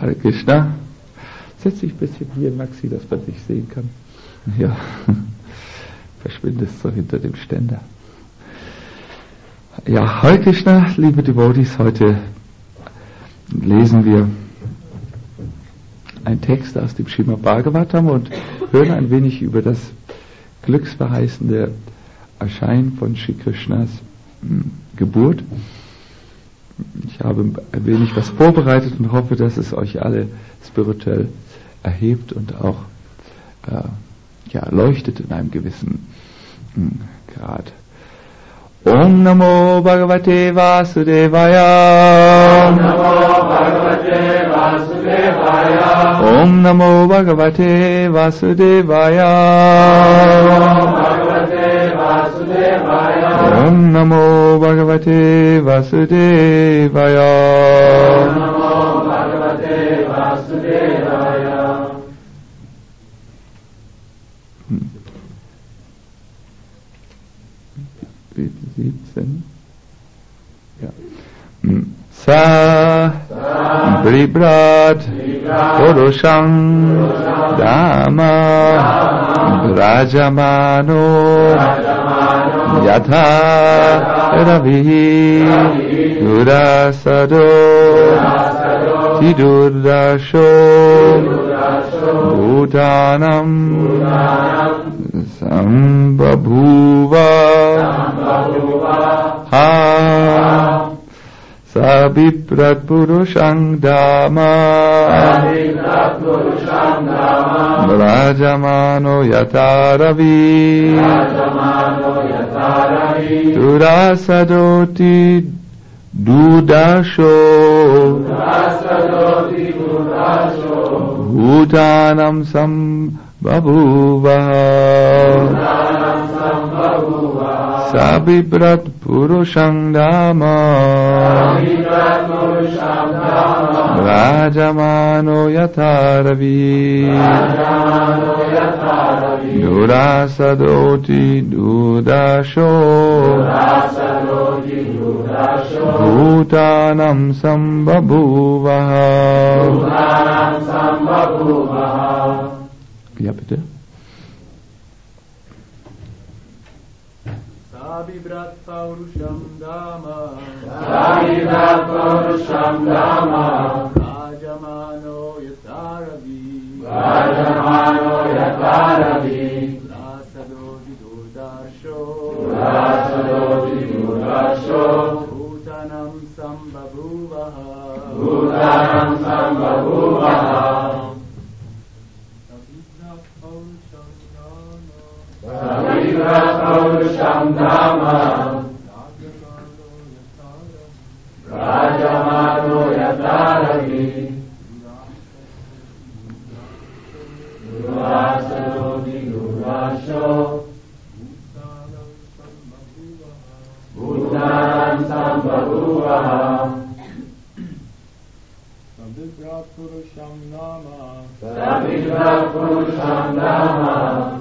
Hare Krishna. Setz dich ein bisschen hier, Maxi, dass man dich sehen kann. Ja, verschwindest so hinter dem Ständer. Ja, Hare Krishna, liebe Devotees, heute lesen wir einen Text aus dem Srimad Bhagavatam und hören ein wenig über das glücksverheißende Erscheinen von Sri Krishnas Geburt. Ich habe ein wenig was vorbereitet und hoffe, dass es euch alle spirituell erhebt und auch leuchtet in einem gewissen Grad. Om Namo Bhagavate Vasudevaya. Om Namo Bhagavate Vasudevaya. Om Namo Bhagavate Vasudevaya. Om Namo Bhagavate Vasudevaya. Om Namo Bhagavate Vasudevaya. Bitte 17. Ja. Sa Bribrat Purusham Dhamma Rajamano Yatha Ravi Durasado Tidurdasho Bhutanam Sambhabhuva Ha Sabiprat Purushang Dhamma Rajamano Yataravi Durasadoti Dudasho Bhutanam Sambhabhuva Sabiprat Purushang Dhamma Rajamano Yataravi Durasadoti Dudasho Bhutanam Sambhabhuva. Ja, bitte. Sabibrat Purusham Dhamma Sabibrat Purusham Dhamma Rajamano Yataravi Rajamano Yataravi Rasadoti Durdasho Rasadoti Durdasho Bhutanam Sambhabhuvaha Bhutanam Sambhabhuvaha Sabibrat Purusham Dhamma Rajamano Yataravi Durasadoti Durdasho Bhutanam Sambhabhuvaha Sabibrat Purusham Dhamma Sabibrat Purusham Dhamma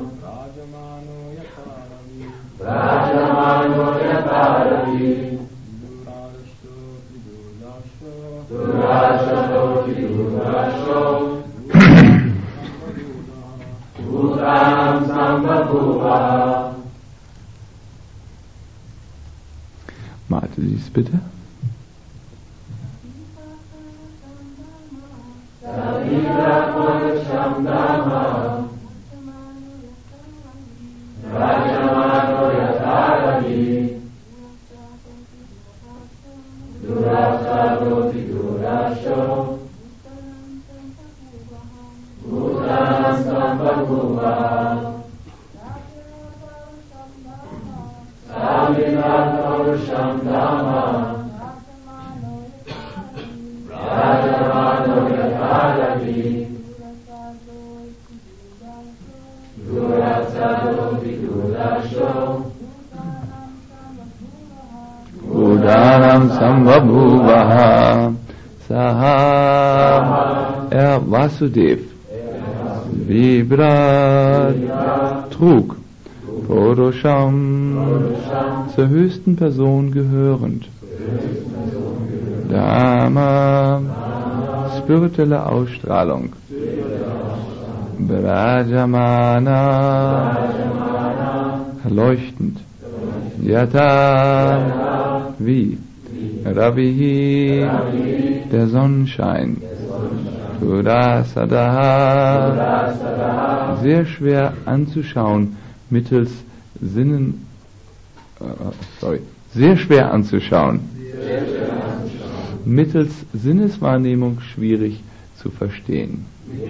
Rajamano Yataravi Durasado Tidurdasho Bhutanam Sambhabhuva. Marte, dies bitte. Sabibrat Purusham Dhamma Rajamano Yataravi Durasadoti Durdasho Bhutanam Sambhabhuva. Sabibrat Purusham Dhamma Rajamano Yataravi Durasadoti Durdasho Bhutanam Sambhabhuvaha. Saha Vasudev Vibrat trug Purusham zur höchsten Person gehörend Dhamma spirituelle Ausstrahlung. Brajamana, leuchtend. Yata, wie? Ravihi, der Sonnenschein. Purasadaha, sehr schwer anzuschauen mittels Sinnen, sehr schwer anzuschauen. Mittels Sinneswahrnehmung schwierig zu verstehen.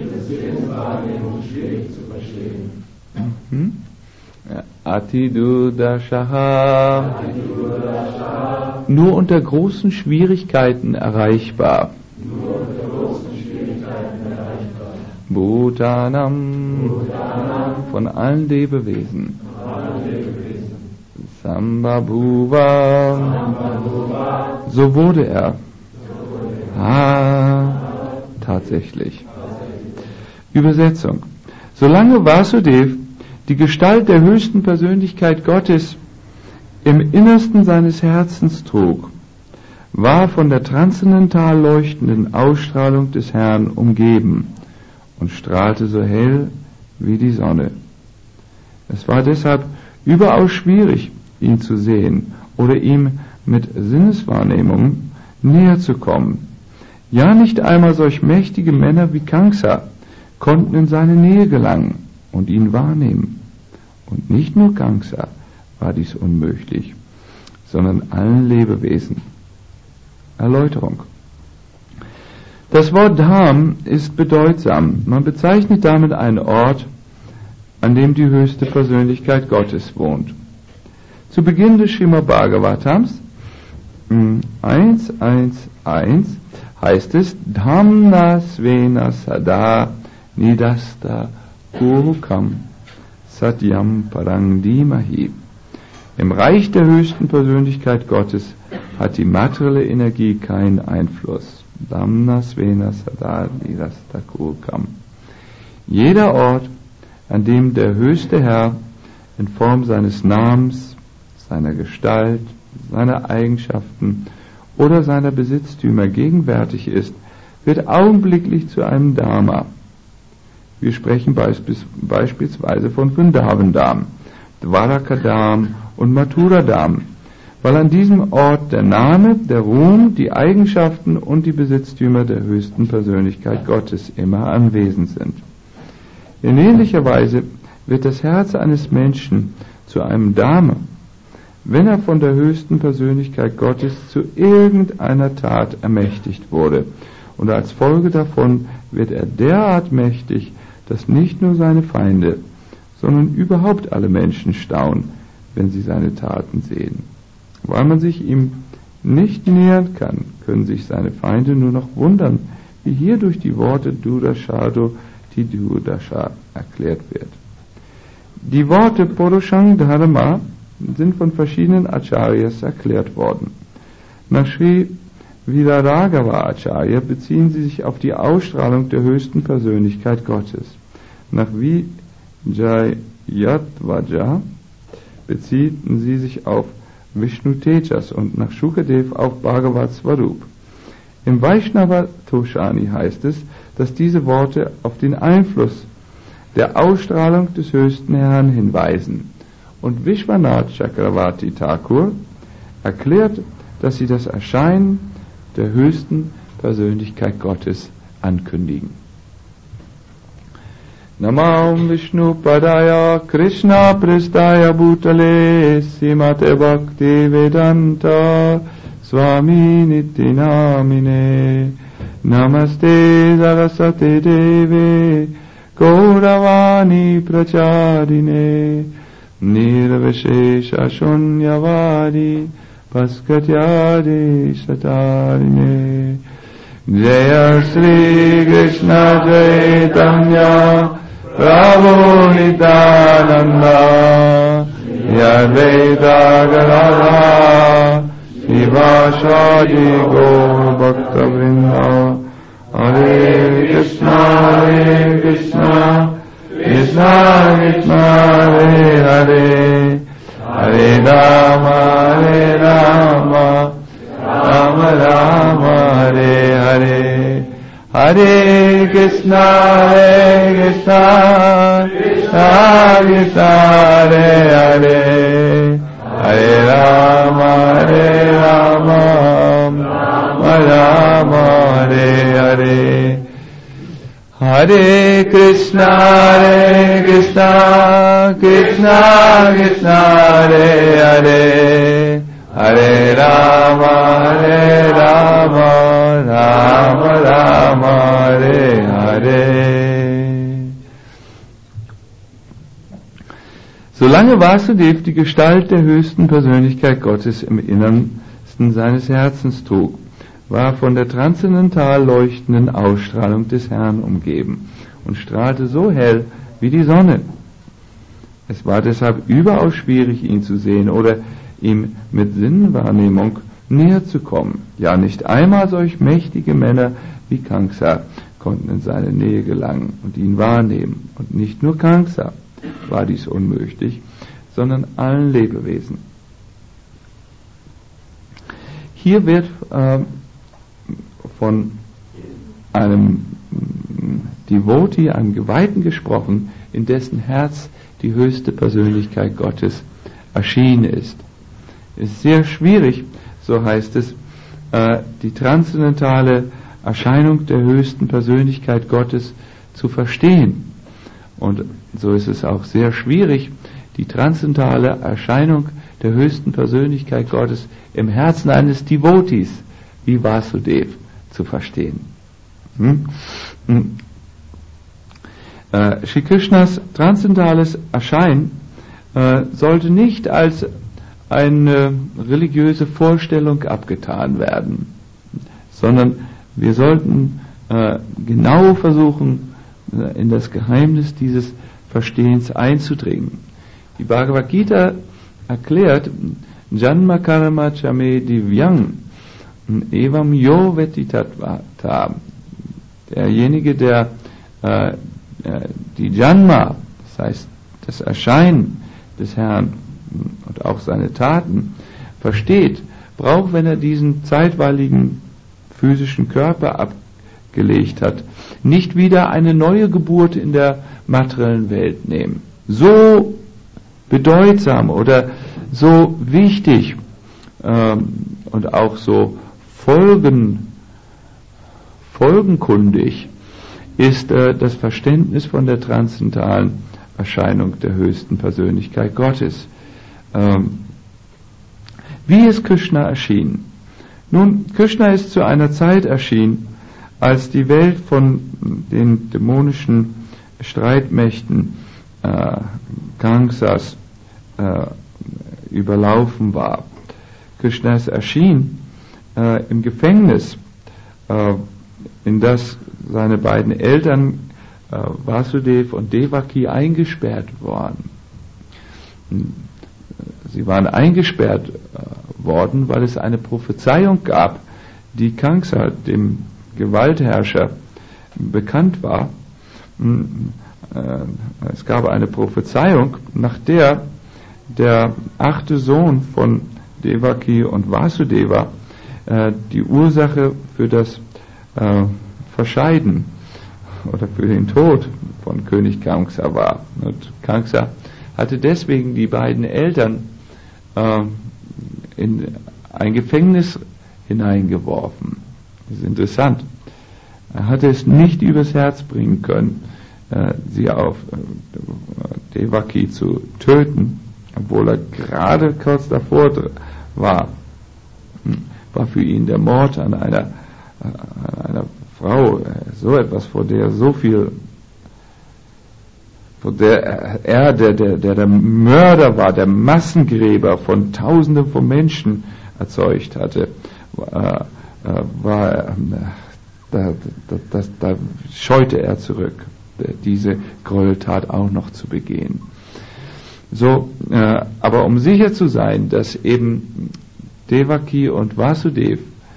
Atidudashaha, nur unter großen Schwierigkeiten erreichbar. Bhutanam, von allen Lebewesen. Sambhabhuva, so wurde er. Tatsächlich. Übersetzung. Solange Vasudev die Gestalt der höchsten Persönlichkeit Gottes im Innersten seines Herzens trug, war von der transzendental leuchtenden Ausstrahlung des Herrn umgeben und strahlte so hell wie die Sonne. Es war deshalb überaus schwierig, ihn zu sehen oder ihm mit Sinneswahrnehmung näher zu kommen. Ja, nicht einmal solch mächtige Männer wie Kamsa konnten in seine Nähe gelangen und ihn wahrnehmen. Und nicht nur Kamsa war dies unmöglich, sondern allen Lebewesen. Erläuterung. Das Wort Dham ist bedeutsam. Man bezeichnet damit einen Ort, an dem die höchste Persönlichkeit Gottes wohnt. Zu Beginn des Srimad Bhagavatams 1.1.1 heißt es Dhamna Svena Sada Nidasta Kurukam Satyam Parangdimahi. Im Reich der höchsten Persönlichkeit Gottes hat die materielle Energie keinen Einfluss. Dhamna Svena Sada Nidasta Kurukam. Jeder Ort, an dem der höchste Herr in Form seines Namens, seiner Gestalt, seiner Eigenschaften oder seiner Besitztümer gegenwärtig ist, wird augenblicklich zu einem Dharma. Wir sprechen beispielsweise von Vrindavan-Dham, Dwaraka-Dham und Mathura-Dham, weil an diesem Ort der Name, der Ruhm, die Eigenschaften und die Besitztümer der höchsten Persönlichkeit Gottes immer anwesend sind. In ähnlicher Weise wird das Herz eines Menschen zu einem Dharma, wenn er von der höchsten Persönlichkeit Gottes zu irgendeiner Tat ermächtigt wurde. Und als Folge davon wird er derart mächtig, dass nicht nur seine Feinde, sondern überhaupt alle Menschen staunen, wenn sie seine Taten sehen. Weil man sich ihm nicht nähern kann, können sich seine Feinde nur noch wundern, wie hier durch die Worte Durashado Tidurasha erklärt wird. Die Worte Purushang Dharma sind von verschiedenen Acharyas erklärt worden. Nach Sri Viraraghava Acharya beziehen sie sich auf die Ausstrahlung der höchsten Persönlichkeit Gottes. Nach Vijayadvaja beziehen sie sich auf Vishnu Tejas und nach Shukadev auf Bhagavat Swarup. Im Vaishnava Toshani heißt es, dass diese Worte auf den Einfluss der Ausstrahlung des höchsten Herrn hinweisen. Und Vishwanath Chakravarti Thakur erklärt, dass sie das Erscheinen der höchsten Persönlichkeit Gottes ankündigen. Namam Vishnu Padaya Krishna Prestaya Bhutale Simate Bhakti Vedanta Swami Niti Namine Namaste Saraswati Deve Gauravani Pracharine Nirvishesha Shunyavadi Paskatyadi Satarine Jaya Sri Krishna Chaitanya Prabhu Nityananda Yadvaita Gadadhara Shivasadi Gaur Bhakta Vrinda Hare Krishna Krishna Krishna Hare Hare Hare Rama Rama Rama Hare Hare Hare Krishna, Krishna Krishna, Hare Hare, Hare Rama, Rama Rama, Hare Hare. Hare Krishna, Krishna Krishna, Hare Hare, Hare Rama, Rama Rama, Hare Hare. Solange Vasudev die Gestalt der höchsten Persönlichkeit Gottes im Innersten seines Herzens trug, war von der transzendental leuchtenden Ausstrahlung des Herrn umgeben und strahlte so hell wie die Sonne. Es war deshalb überaus schwierig, ihn zu sehen oder ihm mit Sinnwahrnehmung näher zu kommen. Ja, nicht einmal solch mächtige Männer wie Kamsa konnten in seine Nähe gelangen und ihn wahrnehmen. Und nicht nur Kamsa war dies unmöglich, sondern allen Lebewesen. Hier wird von einem Devotee, einem Geweihten gesprochen, in dessen Herz die höchste Persönlichkeit Gottes erschienen ist. Es ist sehr schwierig, so heißt es, die transzendentale Erscheinung der höchsten Persönlichkeit Gottes zu verstehen. Und so ist es auch sehr schwierig, die transzendentale Erscheinung der höchsten Persönlichkeit Gottes im Herzen eines Devotees wie Vasudev zu verstehen. Shri Krishnas transzendentales Erscheinen sollte nicht als eine religiöse Vorstellung abgetan werden, sondern wir sollten genau versuchen, in das Geheimnis dieses Verstehens einzudringen. Die Bhagavad Gita erklärt, Janma Karma Chame Divyang Evam Yo Veti Tattva. Derjenige, der die Janma, das heißt das Erscheinen des Herrn und auch seine Taten versteht, braucht, wenn er diesen zeitweiligen physischen Körper abgelegt hat, nicht wieder eine neue Geburt in der materiellen Welt nehmen. So bedeutsam oder so wichtig und auch so folgenkundig ist das Verständnis von der transzendentalen Erscheinung der höchsten Persönlichkeit Gottes. Wie ist Krishna erschienen? Nun, Krishna ist zu einer Zeit erschienen, als die Welt von den dämonischen Streitmächten Kamsas überlaufen war. Krishna ist erschienen im Gefängnis, in das seine beiden Eltern Vasudev und Devaki eingesperrt waren. Sie waren eingesperrt worden, weil es eine Prophezeiung gab, die Kamsa, dem Gewaltherrscher, bekannt war. Es gab eine Prophezeiung, nach der der 8. Sohn von Devaki und Vasudeva die Ursache für das Verscheiden oder für den Tod von König Kamsa war. Und Kamsa hatte deswegen die beiden Eltern in ein Gefängnis hineingeworfen. Das ist interessant. Er hatte es nicht übers Herz bringen können, sie auf Devaki zu töten, obwohl er gerade kurz davor war. War für ihn der Mord an einer Frau so etwas, vor der er der Mörder war, der Massengräber von Tausenden von Menschen erzeugt hatte, da scheute er zurück, diese Gräueltat auch noch zu begehen. So, aber um sicher zu sein, dass eben Devaki und Vasudev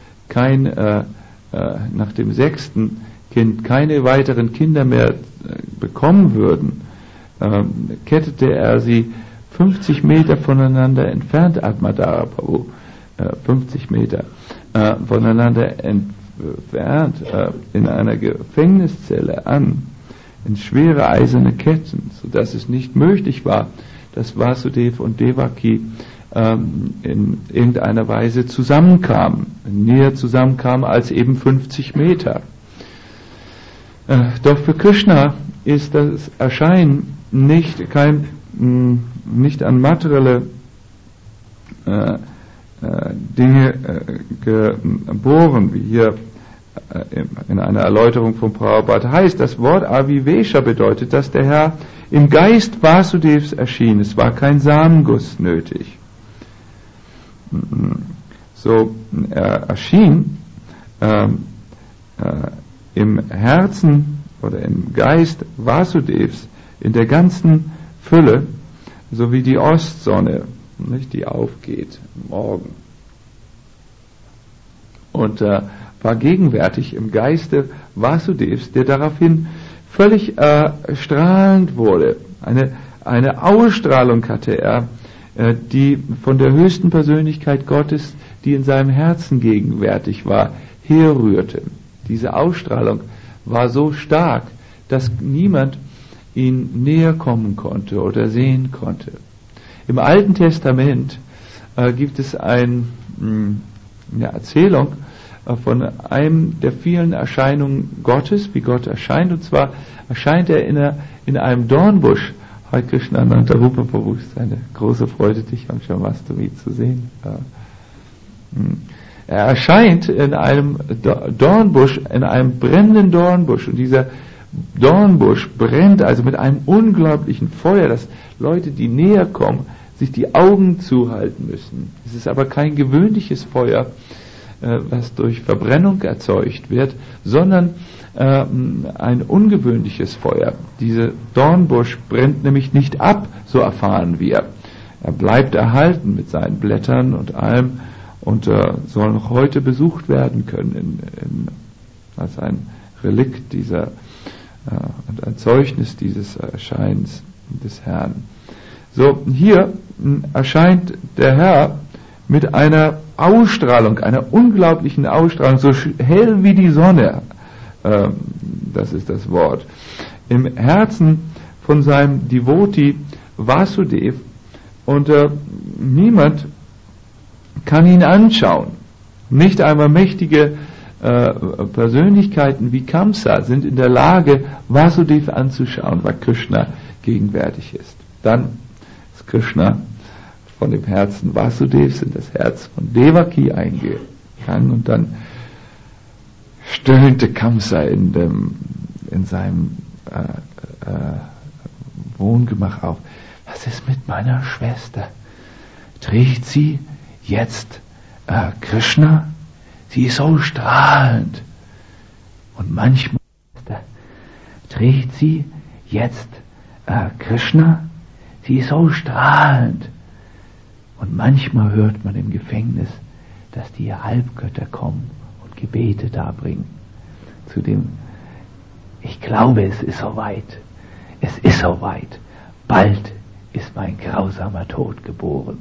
nach dem 6. Kind keine weiteren Kinder mehr bekommen würden, kettete er sie 50 Meter voneinander entfernt, Atmadara Prabhu, 50 Meter voneinander verehrt in einer Gefängniszelle an, in schwere eiserne Ketten, sodass es nicht möglich war, dass Vasudev und Devaki in irgendeiner Weise zusammenkamen, näher zusammenkamen als eben 50 Meter. Doch für Krishna ist das Erscheinen nicht an materielle Dinge geboren, wie hier in einer Erläuterung von Prabhupada heißt. Das Wort Avivesha bedeutet, dass der Herr im Geist Vasudevs erschien. Es war kein Samenguss nötig. So, er erschien im Herzen oder im Geist Vasudevs in der ganzen Fülle, so wie die Ostsonne, nicht, die aufgeht morgen. Und war gegenwärtig im Geiste Vasudevs, der daraufhin völlig strahlend wurde. Eine Ausstrahlung hatte er, die von der höchsten Persönlichkeit Gottes, die in seinem Herzen gegenwärtig war, herrührte. Diese Ausstrahlung war so stark, dass niemand ihn näher kommen konnte oder sehen konnte. Im Alten Testament gibt es eine Erzählung von einem der vielen Erscheinungen Gottes, wie Gott erscheint, und zwar erscheint er in einem Dornbusch. Hare Krishna Ananta Rupa Prabhu, ist eine große Freude, dich am Shamastami zu sehen. Er erscheint in einem Dornbusch, in einem brennenden Dornbusch, und dieser Dornbusch brennt also mit einem unglaublichen Feuer, dass Leute, die näher kommen, sich die Augen zuhalten müssen. Es ist aber kein gewöhnliches Feuer, was durch Verbrennung erzeugt wird, sondern ein ungewöhnliches Feuer. Dieser Dornbusch brennt nämlich nicht ab, so erfahren wir. Er bleibt erhalten mit seinen Blättern und allem und soll noch heute besucht werden können als ein Relikt dieser und ein Zeugnis dieses Erscheinens des Herrn. So, hier erscheint der Herr mit einer Ausstrahlung, einer unglaublichen Ausstrahlung, so hell wie die Sonne, das ist das Wort, im Herzen von seinem Devotee Vasudev, und niemand kann ihn anschauen. Nicht einmal mächtige Persönlichkeiten wie Kamsa sind in der Lage, Vasudev anzuschauen, weil Krishna gegenwärtig ist. Dann ist Krishna von dem Herzen Vasudevs in das Herz von Devaki eingegangen, und dann stöhnte Kamsa in seinem Wohngemach auf. Was ist mit meiner Schwester? Trägt sie jetzt Krishna? Sie ist so strahlend. Und manchmal trägt sie jetzt Krishna? Sie ist so strahlend. Und manchmal hört man im Gefängnis, dass die Halbgötter kommen und Gebete darbringen. Ich glaube, es ist soweit. Es ist soweit. Bald ist mein grausamer Tod geboren.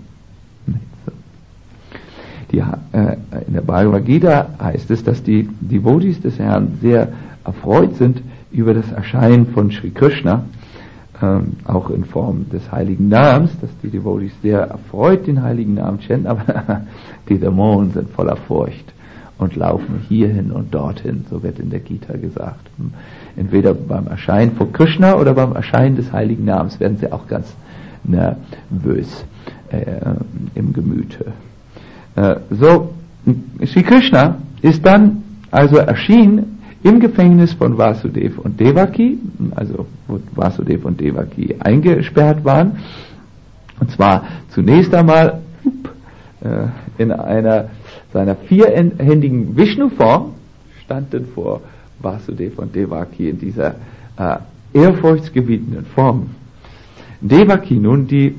In der Bhagavad Gita heißt es, dass die Devotees des Herrn sehr erfreut sind über das Erscheinen von Sri Krishna, auch in Form des heiligen Namens, dass die Devotees sehr erfreut den heiligen Namen chanten, aber die Dämonen sind voller Furcht und laufen hierhin und dorthin, so wird in der Gita gesagt. Entweder beim Erscheinen von Krishna oder beim Erscheinen des heiligen Namens werden sie auch ganz nervös im Gemüte. So, Sri Krishna ist dann also erschienen im Gefängnis von Vasudev und Devaki, also wo Vasudev und Devaki eingesperrt waren, und zwar zunächst einmal in einer seiner vierhändigen Vishnu-Form, standen vor Vasudev und Devaki in dieser ehrfurchtsgebietenden Form. Devaki nun, die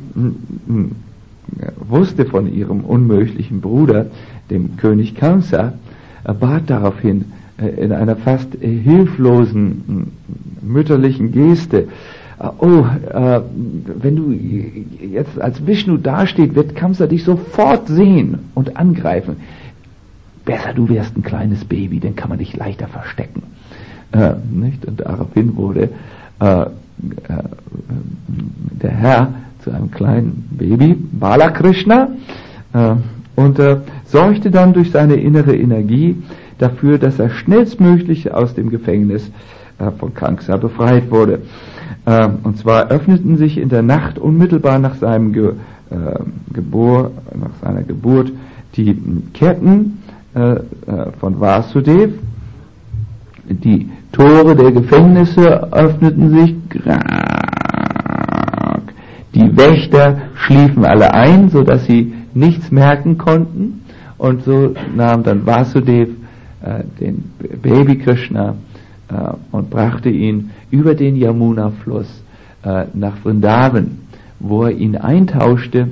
wusste von ihrem unmöglichen Bruder, dem König Kamsa, bat daraufhin in einer fast hilflosen mütterlichen Geste: wenn du jetzt als Vishnu dasteht, wird Kamsa dich sofort sehen und angreifen. besser du wärst ein kleines Baby, dann kann man dich leichter verstecken. Nicht? Und daraufhin wurde der Herr zu einem kleinen Baby, Balakrishna, und sorgte dann durch seine innere Energie dafür, dass er schnellstmöglich aus dem Gefängnis von Kamsa befreit wurde. Und zwar öffneten sich in der Nacht unmittelbar nach seiner Geburt die Ketten von Vasudev. Die Tore der Gefängnisse öffneten sich. Die Wächter schliefen alle ein, so dass sie nichts merken konnten. Und so nahm dann Vasudev den Baby Krishna und brachte ihn über den Yamuna-Fluss nach Vrindavan, wo er ihn eintauschte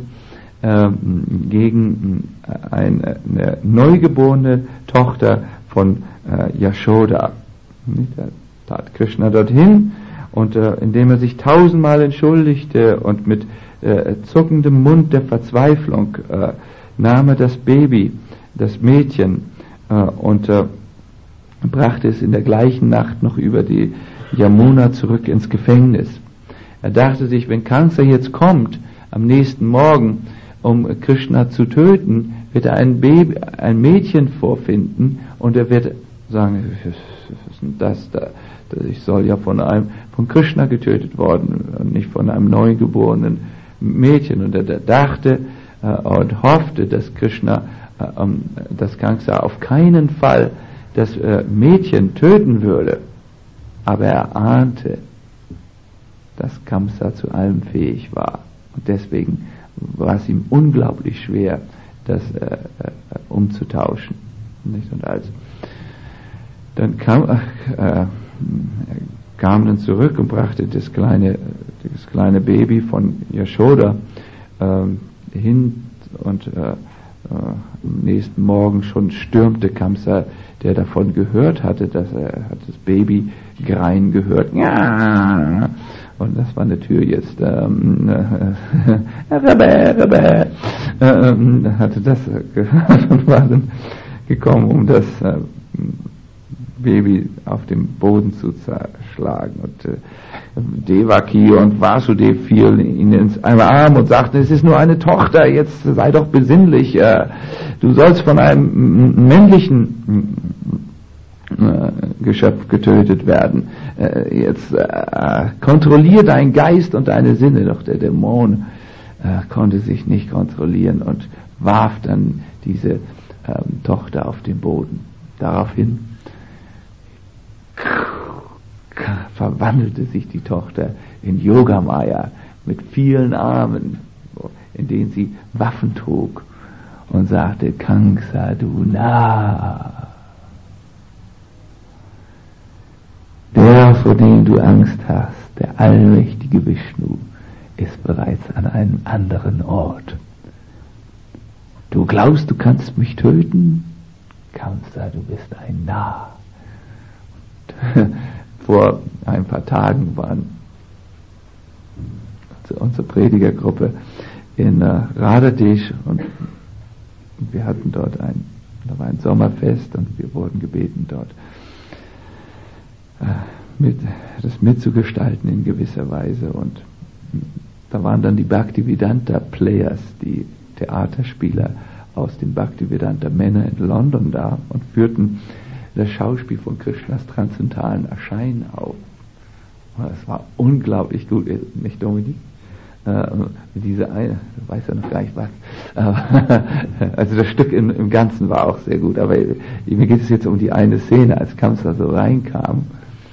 gegen eine neugeborene Tochter von Yashoda. Da tat Krishna dorthin und indem er sich 1000-mal entschuldigte und mit zuckendem Mund der Verzweiflung nahm er das Baby, das Mädchen, und brachte es in der gleichen Nacht noch über die Yamuna zurück ins Gefängnis. Er dachte sich, wenn Kamsa jetzt kommt, am nächsten Morgen, um Krishna zu töten, wird er ein Mädchen vorfinden und er wird sagen, was ist denn das da? Ich soll ja von Krishna getötet worden und nicht von einem neugeborenen Mädchen. Und er dachte und hoffte, dass dass Kamsa auf keinen Fall das Mädchen töten würde. Aber er ahnte, dass Kamsa zu allem fähig war. Und deswegen war es ihm unglaublich schwer, das umzutauschen. Nicht? Und dann kam dann zurück und brachte das kleine Baby von Yashoda hin, und am nächsten Morgen schon stürmte Kamsa, der davon gehört hatte, dass er hat das Baby greien gehört. Ja! Und das war eine Tür jetzt. Rebbe. Hatte das gehört und war dann gekommen, um das Baby auf dem Boden zu zerschlagen. Und Devaki und Vasudev fielen ihnen ins Arm und sagten, es ist nur eine Tochter, jetzt sei doch besinnlich. Du sollst von einem männlichen Geschöpf getötet werden. Jetzt kontrollier deinen Geist und deine Sinne. Doch der Dämon konnte sich nicht kontrollieren und warf dann diese Tochter auf den Boden. Daraufhin verwandelte sich die Tochter in Yogamaya mit vielen Armen, in denen sie Waffen trug und sagte, Kamsa, du Narr, der, vor dem du Angst hast, der allmächtige Vishnu, ist bereits an einem anderen Ort. Du glaubst, du kannst mich töten? Kamsa, du bist ein Narr. Vor ein paar Tagen waren unsere Predigergruppe in Radhadesh und wir hatten dort da war ein Sommerfest und wir wurden gebeten, dort das mitzugestalten in gewisser Weise, und da waren dann die Bhaktivedanta Players, die Theaterspieler aus dem Bhaktivedanta Manor in London da und führten das Schauspiel von Krishnas transzendentalen Erscheinen auf. Es war unglaublich gut, nicht Dominik? Diese eine, du weißt ja noch gar nicht was. Also das Stück im Ganzen war auch sehr gut, aber mir geht es jetzt um die eine Szene, als Kamsa so reinkam.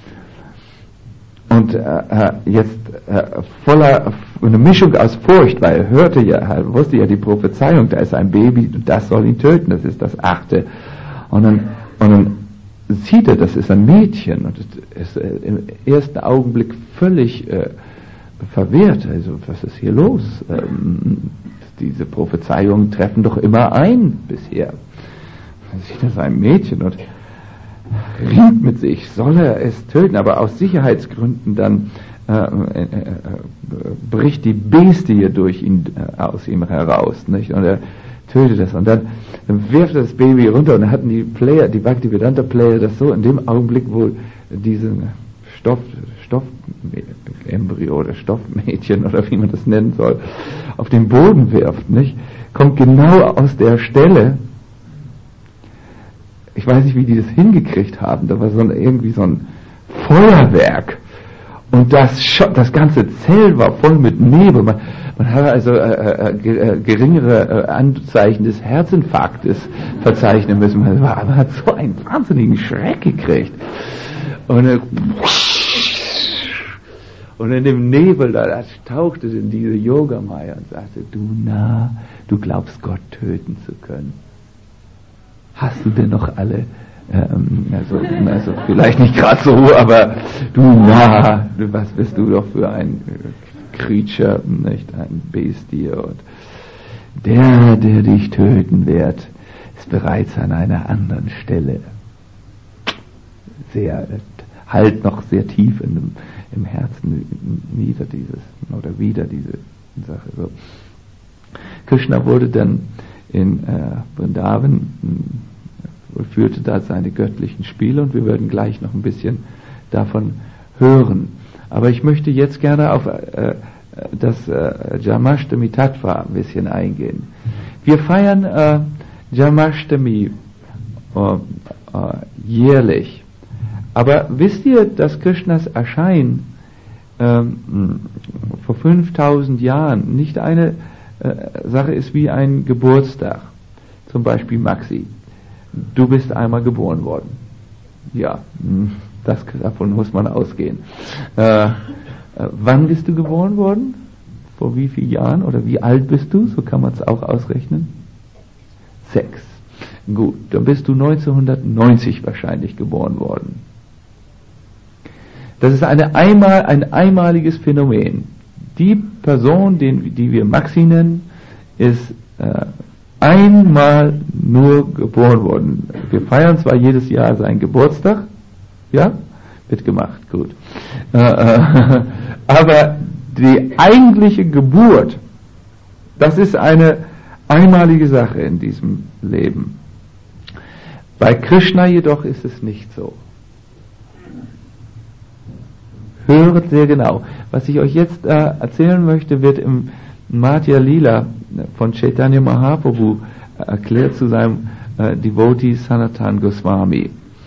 Und jetzt voller eine Mischung aus Furcht, weil er wusste ja die Prophezeiung, da ist ein Baby und das soll ihn töten, das ist das 8. Und dann sieht er, das ist ein Mädchen und ist im ersten Augenblick völlig verwirrt. Also was ist hier los? Diese Prophezeiungen treffen doch immer ein bisher. Dann sieht er sein Mädchen und ringt mit sich, soll er es töten, aber aus Sicherheitsgründen dann bricht die Bestie aus ihm heraus, nicht? Und er töte das. Und dann wirft das Baby runter und dann hatten die Player, die Bhaktivedanta Player, das so in dem Augenblick, wo diesen Stoffembryo oder Stoffmädchen oder wie man das nennen soll, auf den Boden wirft, nicht? Kommt genau aus der Stelle, ich weiß nicht, wie die das hingekriegt haben, da war irgendwie so ein Feuerwerk und das ganze Zelt war voll mit Nebel, man hat also geringere Anzeichen des Herzinfarktes verzeichnen müssen, man hat so einen wahnsinnigen Schreck gekriegt und in dem Nebel, da tauchte denn diese Yogamaya und sagte, du glaubst Gott töten zu können. Hast du denn noch alle, also vielleicht nicht gerade so, aber was bist du doch für ein Creature, nicht ein Bestie, und der dich töten wird, ist bereits an einer anderen Stelle. Halt noch sehr tief im Herzen wieder diese Sache. So. Krishna wurde dann in Vrindavan, führte da seine göttlichen Spiele und wir werden gleich noch ein bisschen davon hören. Aber ich möchte jetzt gerne auf das Jamashtami Tattva ein bisschen eingehen. Wir feiern Jamashtami jährlich. Aber wisst ihr, dass Krishnas Erscheinen vor 5000 Jahren nicht eine Sache ist wie ein Geburtstag? Zum Beispiel Maxi. Du bist einmal geboren worden. Ja, davon muss man ausgehen. Wann bist du geboren worden? Vor wie vielen Jahren? Oder wie alt bist du? So kann man es auch ausrechnen. 6. Gut, dann bist du 1990 wahrscheinlich geboren worden. Das ist ein einmaliges Phänomen. Die Person, die wir Maxi nennen, ist einmal nur geboren worden. Wir feiern zwar jedes Jahr seinen Geburtstag, ja, wird gemacht, gut. Aber die eigentliche Geburt, das ist eine einmalige Sache in diesem Leben. Bei Krishna jedoch ist es nicht so. Höret sehr genau. Was ich euch jetzt erzählen möchte, wird im Madhya Lila von Chaitanya Mahaprabhu erklärt zu seinem Devotee Sanatan Goswami.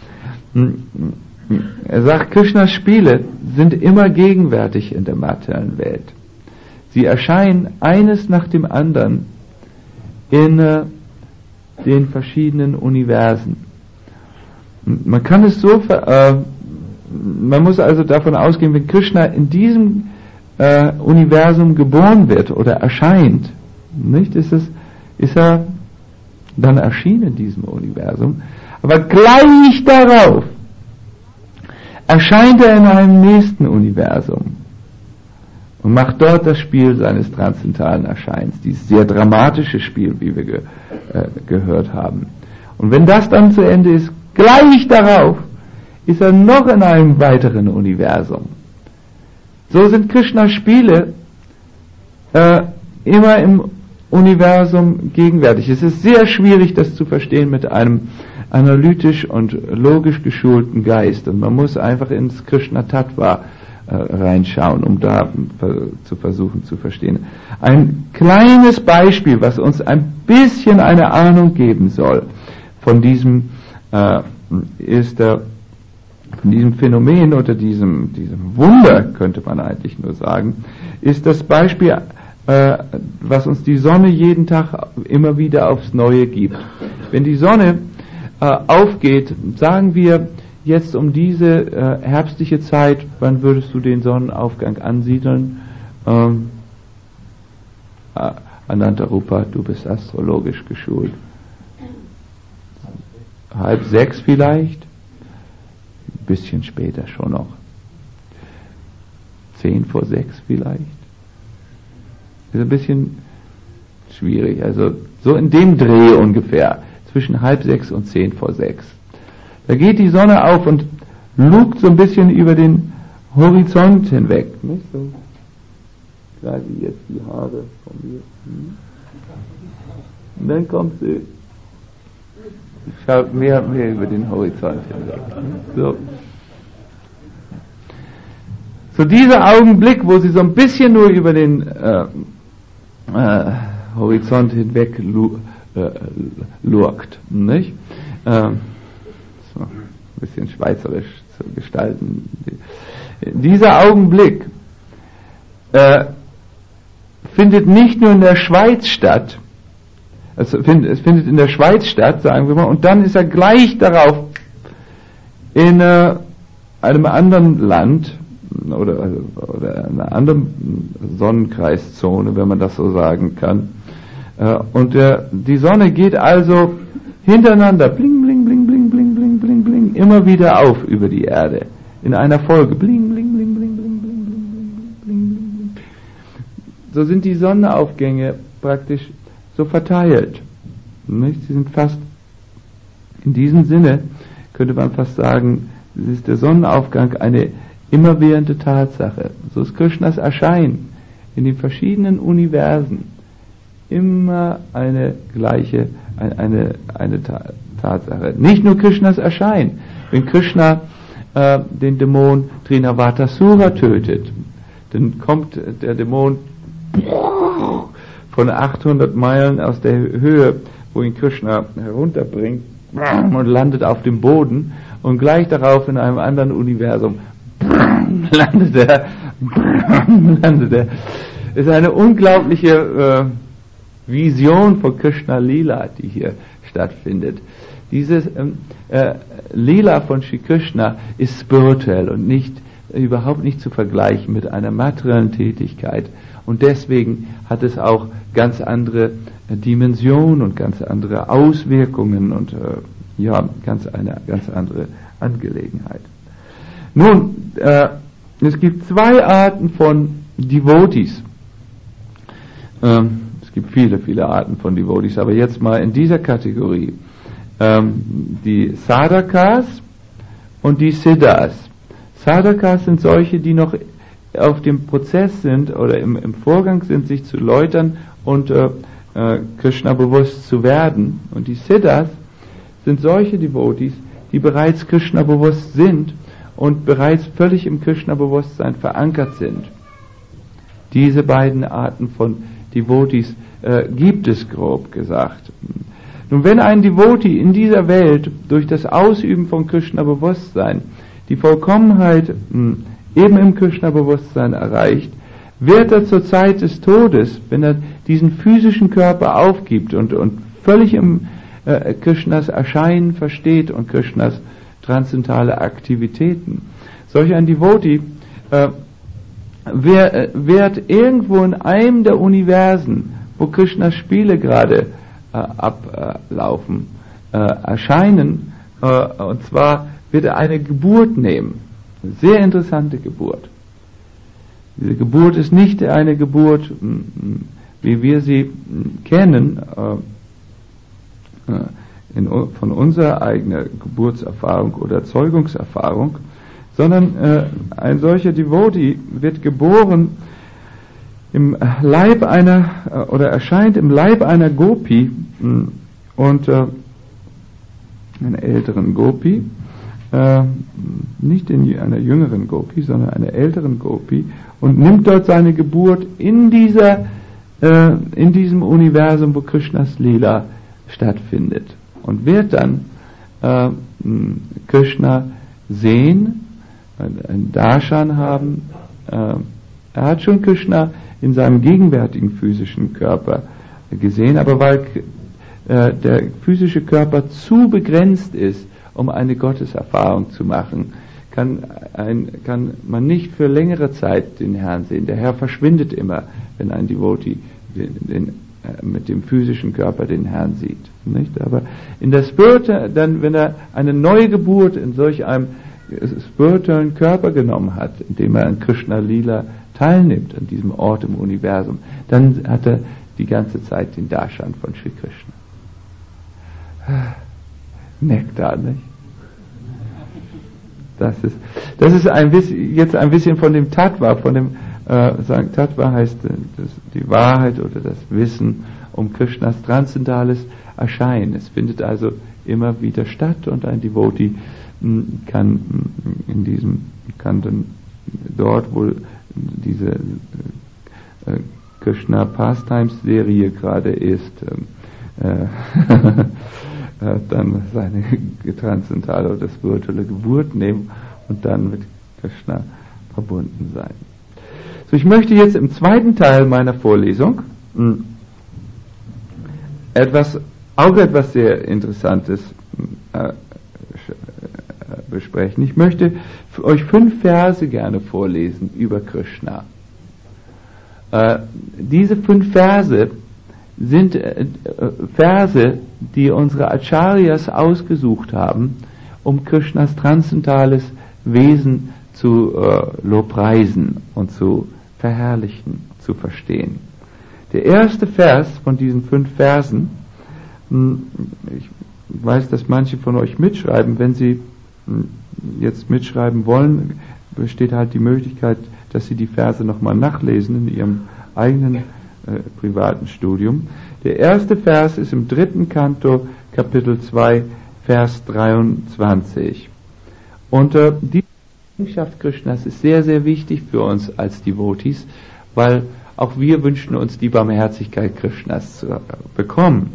Er sagt, Krishnas Spiele sind immer gegenwärtig in der materiellen Welt. Sie erscheinen eines nach dem anderen in den verschiedenen Universen. Man kann es so man muss also davon ausgehen, wenn Krishna in diesem Universum geboren wird oder erscheint, nicht, ist er dann erschienen in diesem Universum, aber gleich darauf erscheint er in einem nächsten Universum und macht dort das Spiel seines transzendentalen Erscheinens, dieses sehr dramatische Spiel, wie wir gehört haben. Und wenn das dann zu Ende ist, gleich darauf ist er noch in einem weiteren Universum. So sind Krishnas Spiele immer im Universum gegenwärtig. Es ist sehr schwierig, das zu verstehen mit einem analytisch und logisch geschulten Geist. Und man muss einfach ins Krishna Tattva reinschauen, um da zu versuchen zu verstehen. Ein kleines Beispiel, was uns ein bisschen eine Ahnung geben soll von diesem von diesem Phänomen oder diesem Wunder, könnte man eigentlich nur sagen, ist das Beispiel, was uns die Sonne jeden Tag immer wieder aufs Neue gibt. Wenn die Sonne aufgeht, sagen wir jetzt um diese herbstliche Zeit, wann würdest du den Sonnenaufgang ansiedeln? Anantarupa, du bist astrologisch geschult. 5:30 vielleicht? Ein bisschen später schon noch. 5:10 vielleicht? Ist ein bisschen schwierig. Also so in dem Dreh ungefähr. Zwischen 5:30 und 5:10. Da geht die Sonne auf und lugt so ein bisschen über den Horizont hinweg. Nicht so? Gerade wie jetzt die Haare von mir. Und dann kommt sie, schaut mehr und mehr über den Horizont hinweg. So dieser Augenblick, wo sie so ein bisschen nur über den Horizont hinweg lurkt, nicht? So ein bisschen schweizerisch zu gestalten. Dieser Augenblick findet nicht nur in der Schweiz statt, es findet in der Schweiz statt, sagen wir mal, und dann ist er gleich darauf in einem anderen Land oder einer anderen Sonnenkreiszone, wenn man das so sagen kann. Und die Sonne geht also hintereinander, bling, bling, bling, bling, bling, bling, bling, bling, immer wieder auf über die Erde. In einer Folge, bling, bling, bling, bling, bling, bling, bling, bling, bling, bling. So sind die Sonnenaufgänge praktisch so verteilt. Nicht? Sie sind fast, in diesem Sinne könnte man fast sagen, ist der Sonnenaufgang eine immerwährende Tatsache. So ist Krishnas Erscheinen in den verschiedenen Universen immer eine gleiche, eine Tatsache. Nicht nur Krishnas Erscheinen. Wenn Krishna den Dämon Trinavatasura tötet, dann kommt der Dämon von 800 Meilen aus der Höhe, wo ihn Krishna herunterbringt, und landet auf dem Boden, und gleich darauf in einem anderen Universum landet er. Es ist eine unglaubliche Vision von Krishna Lila, die hier stattfindet. Dieses Lila von Shri Krishna ist spirituell und überhaupt nicht zu vergleichen mit einer materiellen Tätigkeit. Und deswegen hat es auch ganz andere Dimensionen und ganz andere Auswirkungen und ganz andere Angelegenheit. Nun, es gibt zwei Arten von Devotees. Es gibt viele, viele Arten von Devotees, aber jetzt mal in dieser Kategorie. Die Sadhakas und die Siddhas. Sadhakas sind solche, die noch auf dem Prozess sind oder im Vorgang sind, sich zu läutern und Krishna bewusst zu werden. Und die Siddhas sind solche Devotees, die bereits Krishna bewusst sind und bereits völlig im Krishna Bewusstsein verankert sind. Diese beiden Arten von Devotees gibt es, grob gesagt. Nun, wenn ein Devotee in dieser Welt durch das Ausüben von Krishna Bewusstsein die Vollkommenheit eben im Krishna Bewusstsein erreicht, wird er zur Zeit des Todes, wenn er diesen physischen Körper aufgibt und völlig im Krishnas Erscheinen versteht und Krishnas transzendentale Aktivitäten, solch ein Devotee wird irgendwo in einem der Universen, wo Krishnas Spiele gerade ablaufen, erscheinen, und zwar wird er eine Geburt nehmen. Eine sehr interessante Geburt. Diese Geburt ist nicht eine Geburt, wie wir sie kennen, von unserer eigenen Geburtserfahrung oder Zeugungserfahrung, sondern ein solcher Devotee wird geboren im Leib oder erscheint im Leib einer Gopi und einer älteren Gopi, nicht in einer jüngeren Gopi, sondern einer älteren Gopi, und nimmt dort seine Geburt in diesem Universum, wo Krishnas Lila stattfindet, und wird dann Krishna sehen, ein Darshan haben. Er hat schon Krishna in seinem gegenwärtigen physischen Körper gesehen, aber weil der physische Körper zu begrenzt ist, um eine Gotteserfahrung zu machen, kann man nicht für längere Zeit den Herrn sehen. Der Herr verschwindet immer, wenn ein Devotee mit dem physischen Körper den Herrn sieht. Nicht? Aber in der dann, wenn er eine neue Geburt in solch einem spirituellen Körper genommen hat, indem er an Krishna Lila teilnimmt, an diesem Ort im Universum, dann hat er die ganze Zeit den Darshan von Shri Krishna. Nektar, nicht? Das ist jetzt ein bisschen von dem Tattva, von dem Tattva heißt die Wahrheit oder das Wissen, um Krishnas transzendentales Erscheinen. Es findet also immer wieder statt und ein Devotee kann dann dort, wo diese Krishna Pastimes Serie gerade ist, dann seine transzendentale oder spirituelle Geburt nehmen und dann mit Krishna verbunden sein. So, ich möchte jetzt im zweiten Teil meiner Vorlesung etwas sehr Interessantes besprechen. Ich möchte für euch 5 Verse gerne vorlesen über Krishna. Diese 5 Verse sind Verse, die unsere Acharyas ausgesucht haben, um Krishnas transzendentales Wesen zu lobpreisen und zu verherrlichen, zu verstehen. Der erste Vers von diesen 5 Versen, ich weiß, dass manche von euch mitschreiben, wenn sie jetzt mitschreiben wollen, besteht halt die Möglichkeit, dass sie die Verse nochmal nachlesen in ihrem eigenen privaten Studium. Der erste Vers ist im 3. Kanto, Kapitel 2, Vers 23. Und die Eigenschaft Krishnas ist sehr, sehr wichtig für uns als Devotees, weil auch wir wünschen uns die Barmherzigkeit Krishnas zu bekommen.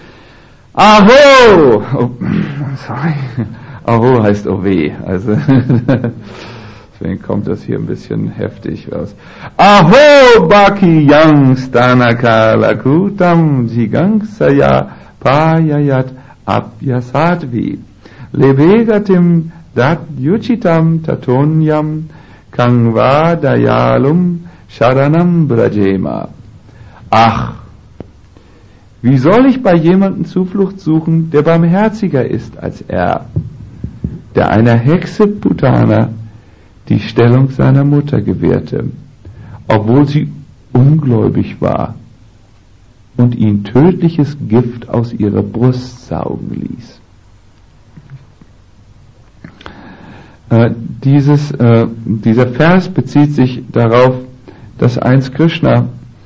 Aho! Oh, sorry. Aho heißt oh weh. Also deswegen kommt das hier ein bisschen heftig raus. Aho Baki Yang Stanakala Kutam Jigangsaya Payayat Abhyasatvi Levegatim Dat Yuchitam Tatonyam Kangva Dayalum Sharanam Brajema. Ach, wie soll ich bei jemandem Zuflucht suchen, der barmherziger ist als er, der einer Hexe Putana die Stellung seiner Mutter gewährte, obwohl sie ungläubig war und ihn tödliches Gift aus ihrer Brust saugen ließ. Dieser Vers bezieht sich darauf, dass einst Krishna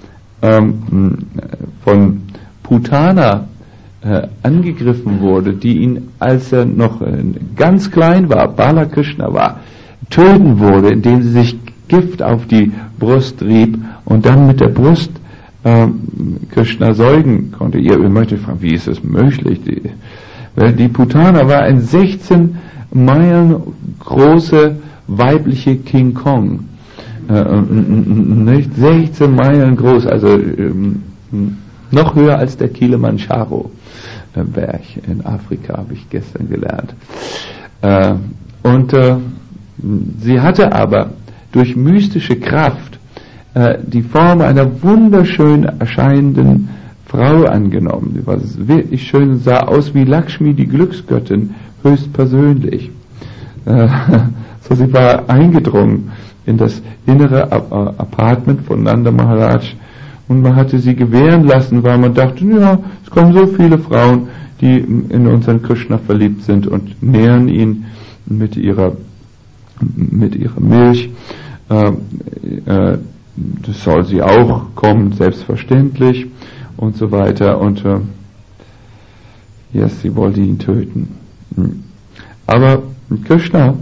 von Putana angegriffen wurde, die ihn, als er noch ganz klein war, Balakrishna war, töten wurde, indem sie sich Gift auf die Brust rieb und dann mit der Brust Krishna säugen konnte. Ihr möchtet fragen, wie ist das möglich? Die Putana war ein 16 Meilen große weibliche King Kong. Nicht 16 Meilen groß, also noch höher als der Kilimanjaro Berg in Afrika, habe ich gestern gelernt. Sie hatte aber durch mystische Kraft die Form einer wunderschön erscheinenden Frau angenommen. Sie war wirklich schön, sah aus wie Lakshmi, die Glücksgöttin, höchstpersönlich. So, sie war eingedrungen in das innere Apartment von Nanda Maharaj und man hatte sie gewähren lassen, weil man dachte, ja, es kommen so viele Frauen, die in unseren Krishna verliebt sind und nähren ihn mit ihrer Milch. Das soll sie auch kommen, selbstverständlich und so weiter. Und sie wollte ihn töten. Aber Krishna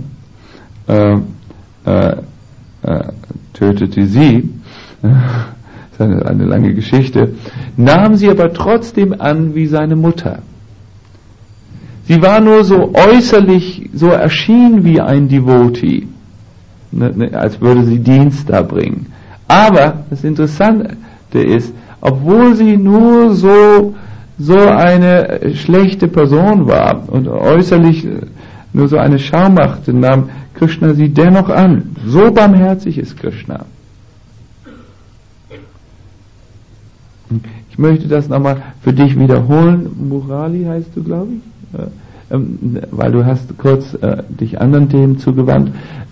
tötete sie, das ist eine lange Geschichte, nahm sie aber trotzdem an wie seine Mutter. Sie war nur so äußerlich, so erschien wie ein Devotee, als würde sie Dienst da bringen. Aber das Interessante ist, obwohl sie nur so eine schlechte Person war und äußerlich nur so eine Schau machte, nahm Krishna sie dennoch an. So barmherzig ist Krishna. Ich möchte das nochmal für dich wiederholen. Murali heißt du, glaube ich, weil du hast kurz dich anderen Themen zugewandt.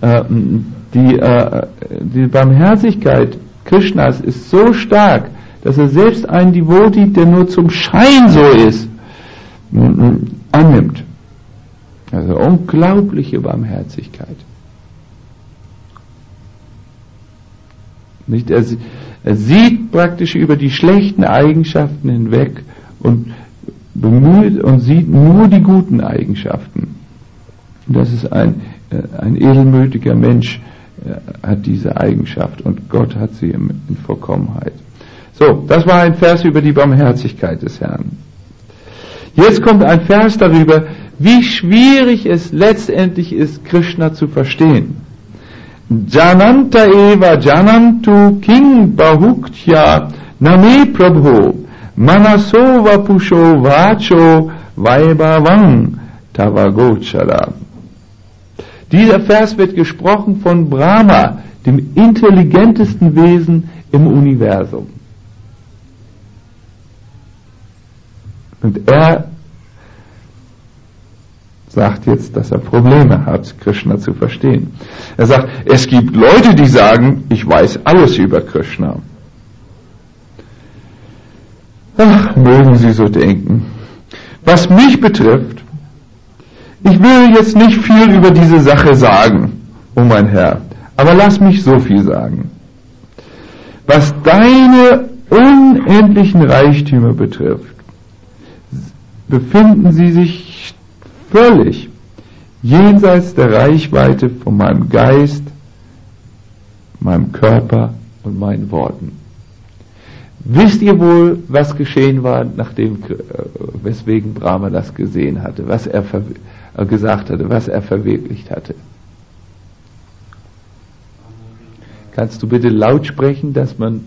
Die Barmherzigkeit Krishnas ist so stark, dass er selbst einen Devotee, der nur zum Schein so ist, annimmt. Also unglaubliche Barmherzigkeit. Nicht? Er sieht praktisch über die schlechten Eigenschaften hinweg und bemüht und sieht nur die guten Eigenschaften. Das ist ein edelmütiger Mensch, hat diese Eigenschaft und Gott hat sie in Vollkommenheit. So, das war ein Vers über die Barmherzigkeit des Herrn. Jetzt kommt ein Vers darüber, wie schwierig es letztendlich ist, Krishna zu verstehen. Jananta eva janantu king bahuktya name prabho manaso vapusho vacho vaibhavang tavagochara. Dieser Vers wird gesprochen von Brahma, dem intelligentesten Wesen im Universum. Und er sagt jetzt, dass er Probleme hat, Krishna zu verstehen. Er sagt, es gibt Leute, die sagen, ich weiß alles über Krishna. Ach, mögen Sie so denken. Was mich betrifft, ich will jetzt nicht viel über diese Sache sagen, oh mein Herr, aber lass mich so viel sagen. Was deine unendlichen Reichtümer betrifft, befinden sie sich völlig jenseits der Reichweite von meinem Geist, meinem Körper und meinen Worten. Wisst ihr wohl, was geschehen war, weswegen Brahma das gesehen hatte, was er gesagt hatte, was er verwirklicht hatte? Kannst du bitte laut sprechen, dass man...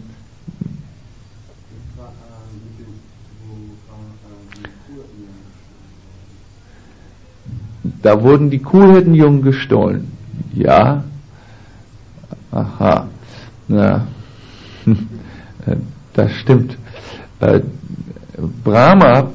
Da wurden die Kuhhirtenjungen gestohlen. Ja. Aha. Na, das stimmt. Brahma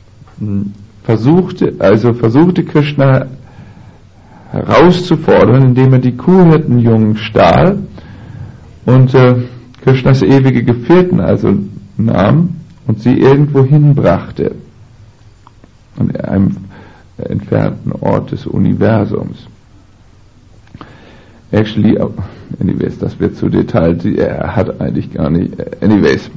versuchte Krishna herauszufordern, indem er die Kuhhirtenjungen stahl und Krishnas ewige Gefährten also nahm und sie irgendwo hinbrachte. An einem entfernten Ort des Universums. Actually, anyways, das wird zu detailliert, er hat eigentlich gar nicht, anyways.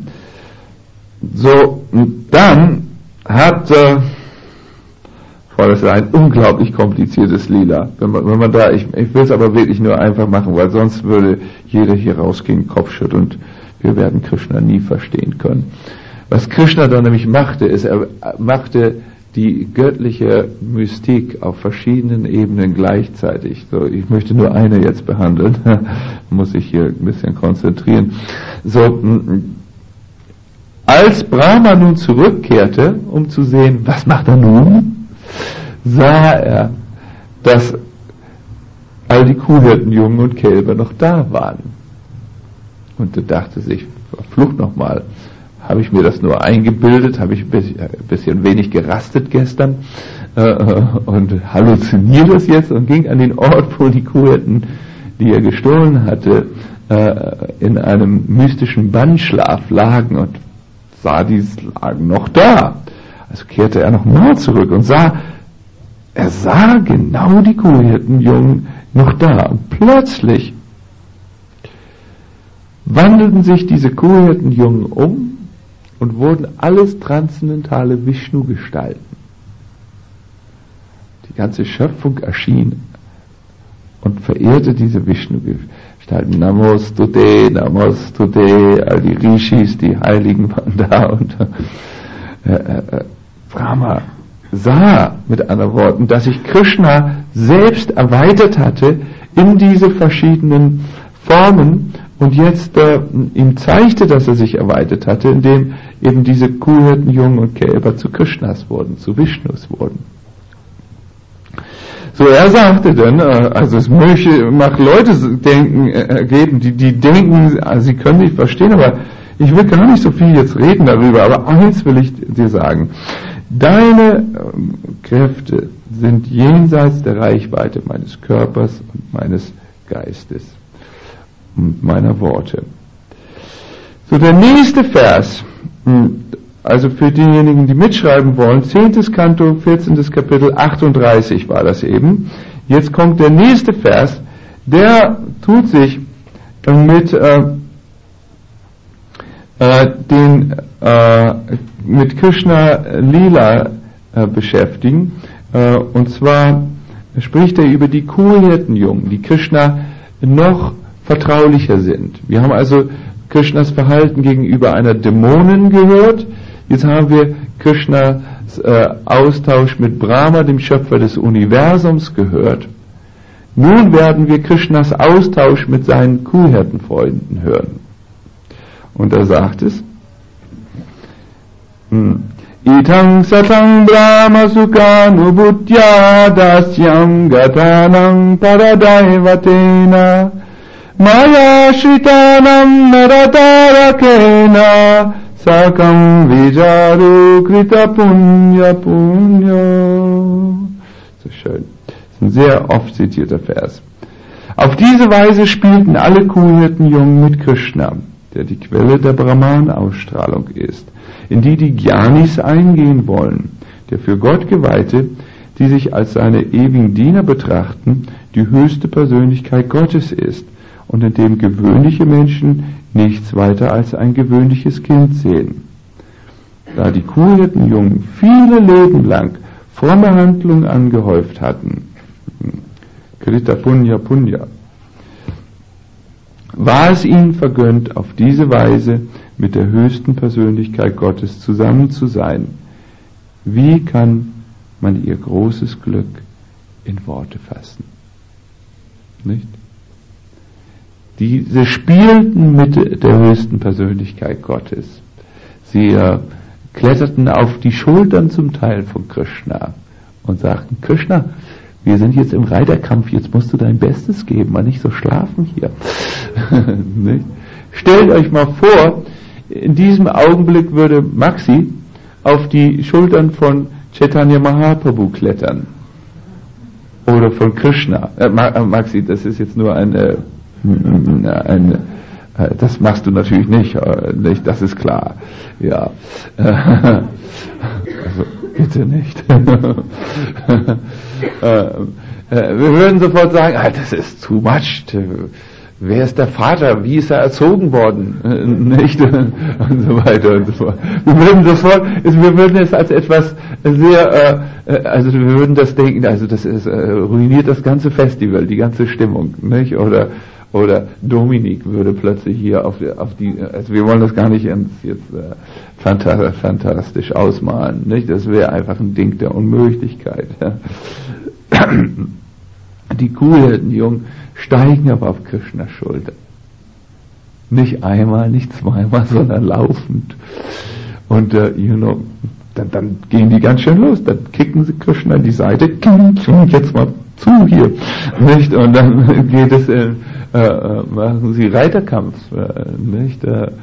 So, dann hat, das ist ein unglaublich kompliziertes Lila, wenn man da, ich will es aber wirklich nur einfach machen, weil sonst würde jeder hier rausgehen, Kopf schütteln und wir werden Krishna nie verstehen können. Was Krishna dann nämlich machte, ist, er machte die göttliche Mystik auf verschiedenen Ebenen gleichzeitig. So, ich möchte nur eine jetzt behandeln, muss ich hier ein bisschen konzentrieren. So, als Brahma nun zurückkehrte, um zu sehen, was macht er nun, sah er, dass all die Kuhhirten, Jungen und Kälber noch da waren. Und er dachte sich, verflucht nochmal, habe ich mir das nur eingebildet, habe ich ein bisschen wenig gerastet gestern und halluziniert es jetzt und ging an den Ort, wo die Kuhhirten, die er gestohlen hatte, in einem mystischen Bannschlaf lagen und sah, die lagen noch da. Also kehrte er nochmal zurück und er sah genau die Kuhhirtenjungen noch da. Und plötzlich wandelten sich diese Kuhhirtenjungen um und wurden alles transzendentale Vishnu-Gestalten. Die ganze Schöpfung erschien und verehrte diese Vishnu-Gestalten. Namostute, Namostute, all die Rishis, die Heiligen waren da und Brahma sah mit anderen Worten, dass sich Krishna selbst erweitert hatte in diese verschiedenen Formen und jetzt ihm zeigte, dass er sich erweitert hatte, indem eben diese Kuhhirten, Jungen und Kälber zu Krishnas wurden, zu Vishnus wurden. So, er sagte dann, also es mag Leute geben, die denken, sie können nicht verstehen, aber ich will gar nicht so viel jetzt reden darüber, aber eins will ich dir sagen. Deine Kräfte sind jenseits der Reichweite meines Körpers und meines Geistes und meiner Worte. So, der nächste Vers, also für diejenigen, die mitschreiben wollen, 10. Kanto, 14. Kapitel, 38 war das eben. Jetzt kommt der nächste Vers, der tut sich mit mit Krishna Lila beschäftigen. Und zwar spricht er über die Kuhhirtenjungen, die Krishna noch vertraulicher sind. Wir haben also Krishnas Verhalten gegenüber einer Dämonin gehört. Jetzt haben wir Krishnas Austausch mit Brahma, dem Schöpfer des Universums, gehört. Nun werden wir Krishnas Austausch mit seinen Kuhhirtenfreunden hören. Und er sagt es: Itang satang brahma sukhanubhutya dasyam gatanam paradaivatena maya shritanam naratarakena sakam vijaru krita punya punya. So schön. Das ist ein sehr oft zitierter Vers. Auf diese Weise spielten alle Kuhhirtenjungen mit Krishna, der die Quelle der Brahman-Ausstrahlung ist, in die die Jnanis eingehen wollen, der für Gott Geweihte, die sich als seine ewigen Diener betrachten, die höchste Persönlichkeit Gottes ist und in dem gewöhnliche Menschen nichts weiter als ein gewöhnliches Kind sehen. Da die Kuhhirtenjungen viele Leben lang fromme Handlungen angehäuft hatten, Krita Punya Punya, war es ihnen vergönnt, auf diese Weise mit der höchsten Persönlichkeit Gottes zusammen zu sein. Wie kann man ihr großes Glück in Worte fassen? Nicht? Diese spielten mit der höchsten Persönlichkeit Gottes. Sie kletterten auf die Schultern zum Teil von Krishna und sagten: Krishna, wir sind jetzt im Reiterkampf, jetzt musst du dein Bestes geben, mal nicht so schlafen hier. Nicht? Stellt euch mal vor, in diesem Augenblick würde Maxi auf die Schultern von Chaitanya Mahaprabhu klettern. Oder von Krishna. Maxi, das ist jetzt nur das machst du natürlich nicht, das ist klar. Ja. Also, bitte nicht. Wir würden sofort sagen, das ist too much. Wer ist der Vater? Wie ist er erzogen worden? Nicht? Und so weiter und so fort. Wir würden es als etwas sehr, also wir würden das denken, also das ist, ruiniert das ganze Festival, die ganze Stimmung, nicht? Oder Dominik würde plötzlich hier auf die, also wir wollen das gar nicht jetzt fantastisch ausmalen, nicht? Das wäre einfach ein Ding der Unmöglichkeit. Ja. Die Kuhhirtenjungen steigen aber auf Krishnas Schulter. Nicht einmal, nicht zweimal, sondern laufend. Und dann gehen die ganz schön los. Dann kicken sie Krishna an die Seite. Jetzt mal zu hier. Nicht? Und dann geht es, machen sie Reiterkampf. Nicht?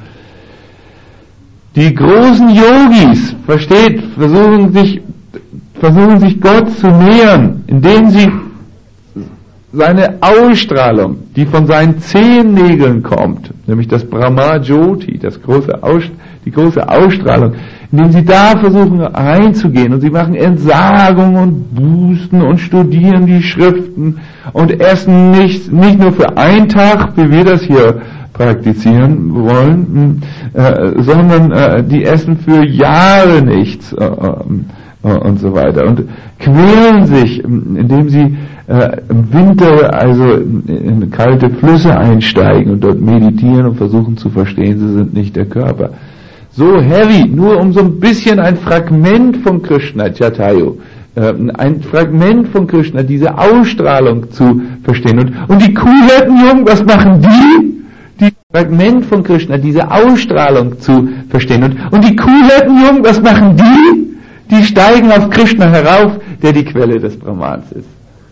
Die großen Yogis, versuchen sich Gott zu nähern, indem sie seine Ausstrahlung, die von seinen Zehennägeln kommt, nämlich das Brahma Jyoti, die große Ausstrahlung, indem sie da versuchen reinzugehen, und sie machen Entsagung und Bußen und studieren die Schriften und essen nicht nur für einen Tag, wie wir das hier praktizieren wollen, sondern die essen für Jahre nichts und so weiter und quälen sich, indem sie im Winter also in kalte Flüsse einsteigen und dort meditieren und versuchen zu verstehen, sie sind nicht der Körper. So heavy, nur um so ein bisschen ein Fragment von Krishna, Jatayu, ein Fragment von Krishna, diese Ausstrahlung zu verstehen. Und die Kuhhirtenjungen, was machen die? Die Fragment von Krishna, diese Ausstrahlung zu verstehen. Und die Kuhhirtenjungen, was machen die? Die steigen auf Krishna herauf, der die Quelle des Brahmans ist.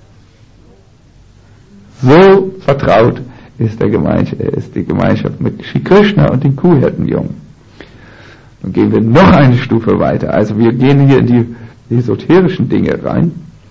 So vertraut ist die Gemeinschaft mit Shri Krishna und den Kuhhirtenjungen. Dann gehen wir noch eine Stufe weiter. Also wir gehen hier in die esoterischen Dinge rein.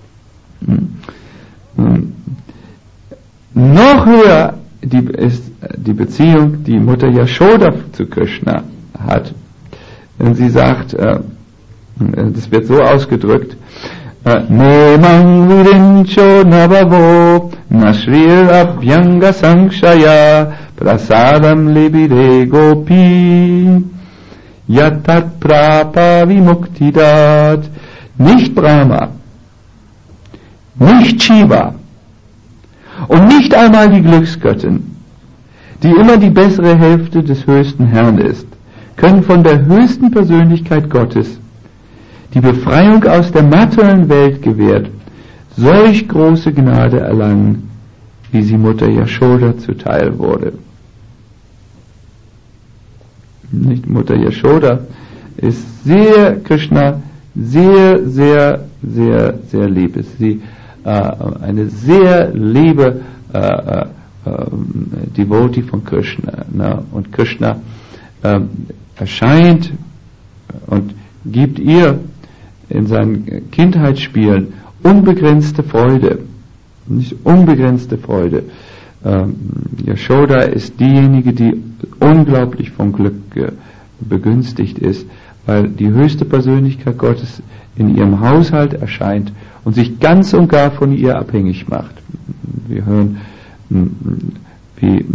Noch höher ist die Beziehung, die Mutter Yashoda zu Krishna hat. Denn sie sagt, das wird so ausgedrückt, Nemang virincho nabavo nashrir abhyanga sankshaya prasadam libide gopi yatat prapa vimuktidat. Nicht Brahma, nicht Shiva und nicht einmal die Glücksgöttin, die immer die bessere Hälfte des höchsten Herrn ist, können von der höchsten Persönlichkeit Gottes, die Befreiung aus der materiellen Welt gewährt, solch große Gnade erlangen, wie sie Mutter Yashoda zuteil wurde. Nicht Mutter Yashoda ist Krishna sehr, sehr, sehr, sehr lieb. Ist sie eine sehr liebe Devotee von Krishna. Und Krishna erscheint und gibt ihr in seinen Kindheitsspielen unbegrenzte Freude. Nicht unbegrenzte Freude. Yashoda ist diejenige, die unglaublich vom Glück begünstigt ist, weil die höchste Persönlichkeit Gottes in ihrem Haushalt erscheint und sich ganz und gar von ihr abhängig macht. Wir hören, wie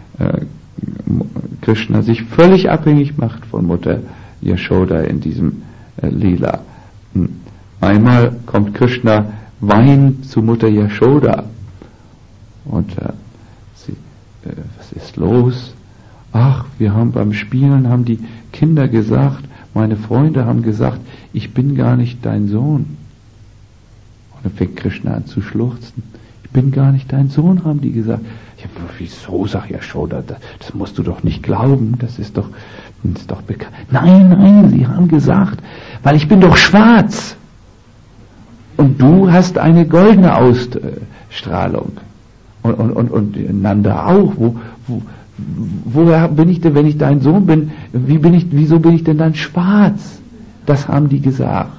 Krishna sich völlig abhängig macht von Mutter Yashoda in diesem Lila. Einmal kommt Krishna weinend zu Mutter Yashoda und was ist los? Ach, beim Spielen haben die Kinder gesagt, meine Freunde haben gesagt, ich bin gar nicht dein Sohn. Und dann fängt Krishna an zu schluchzen. Ich bin gar nicht dein Sohn, haben die gesagt. Ja, wieso, sagt Yashoda, das musst du doch nicht glauben, das ist doch bekannt. Nein, sie haben gesagt, weil ich bin doch schwarz. Und du hast eine goldene Ausstrahlung. Und Nanda auch. Woher bin ich denn, wenn ich dein Sohn bin? Wieso bin ich denn dann schwarz? Das haben die gesagt.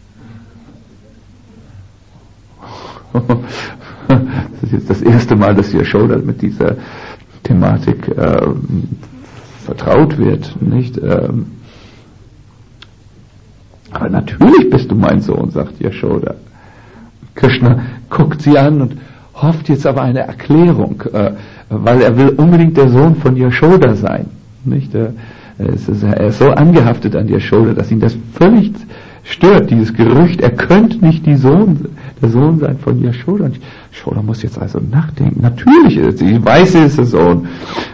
Das ist jetzt das erste Mal, dass Yashoda mit dieser Thematik vertraut wird, nicht? Aber natürlich bist du mein Sohn, sagt Yashoda. Krishna guckt sie an und hofft jetzt aber eine Erklärung, weil er will unbedingt der Sohn von Yashoda sein. Nicht? Er ist so angehaftet an Yashoda, dass ihn das völlig stört, dieses Gerücht, er könnte nicht der Sohn sein von Yashoda. Und Yashoda muss jetzt also nachdenken. Natürlich ist sie weiß, sie ist der Sohn.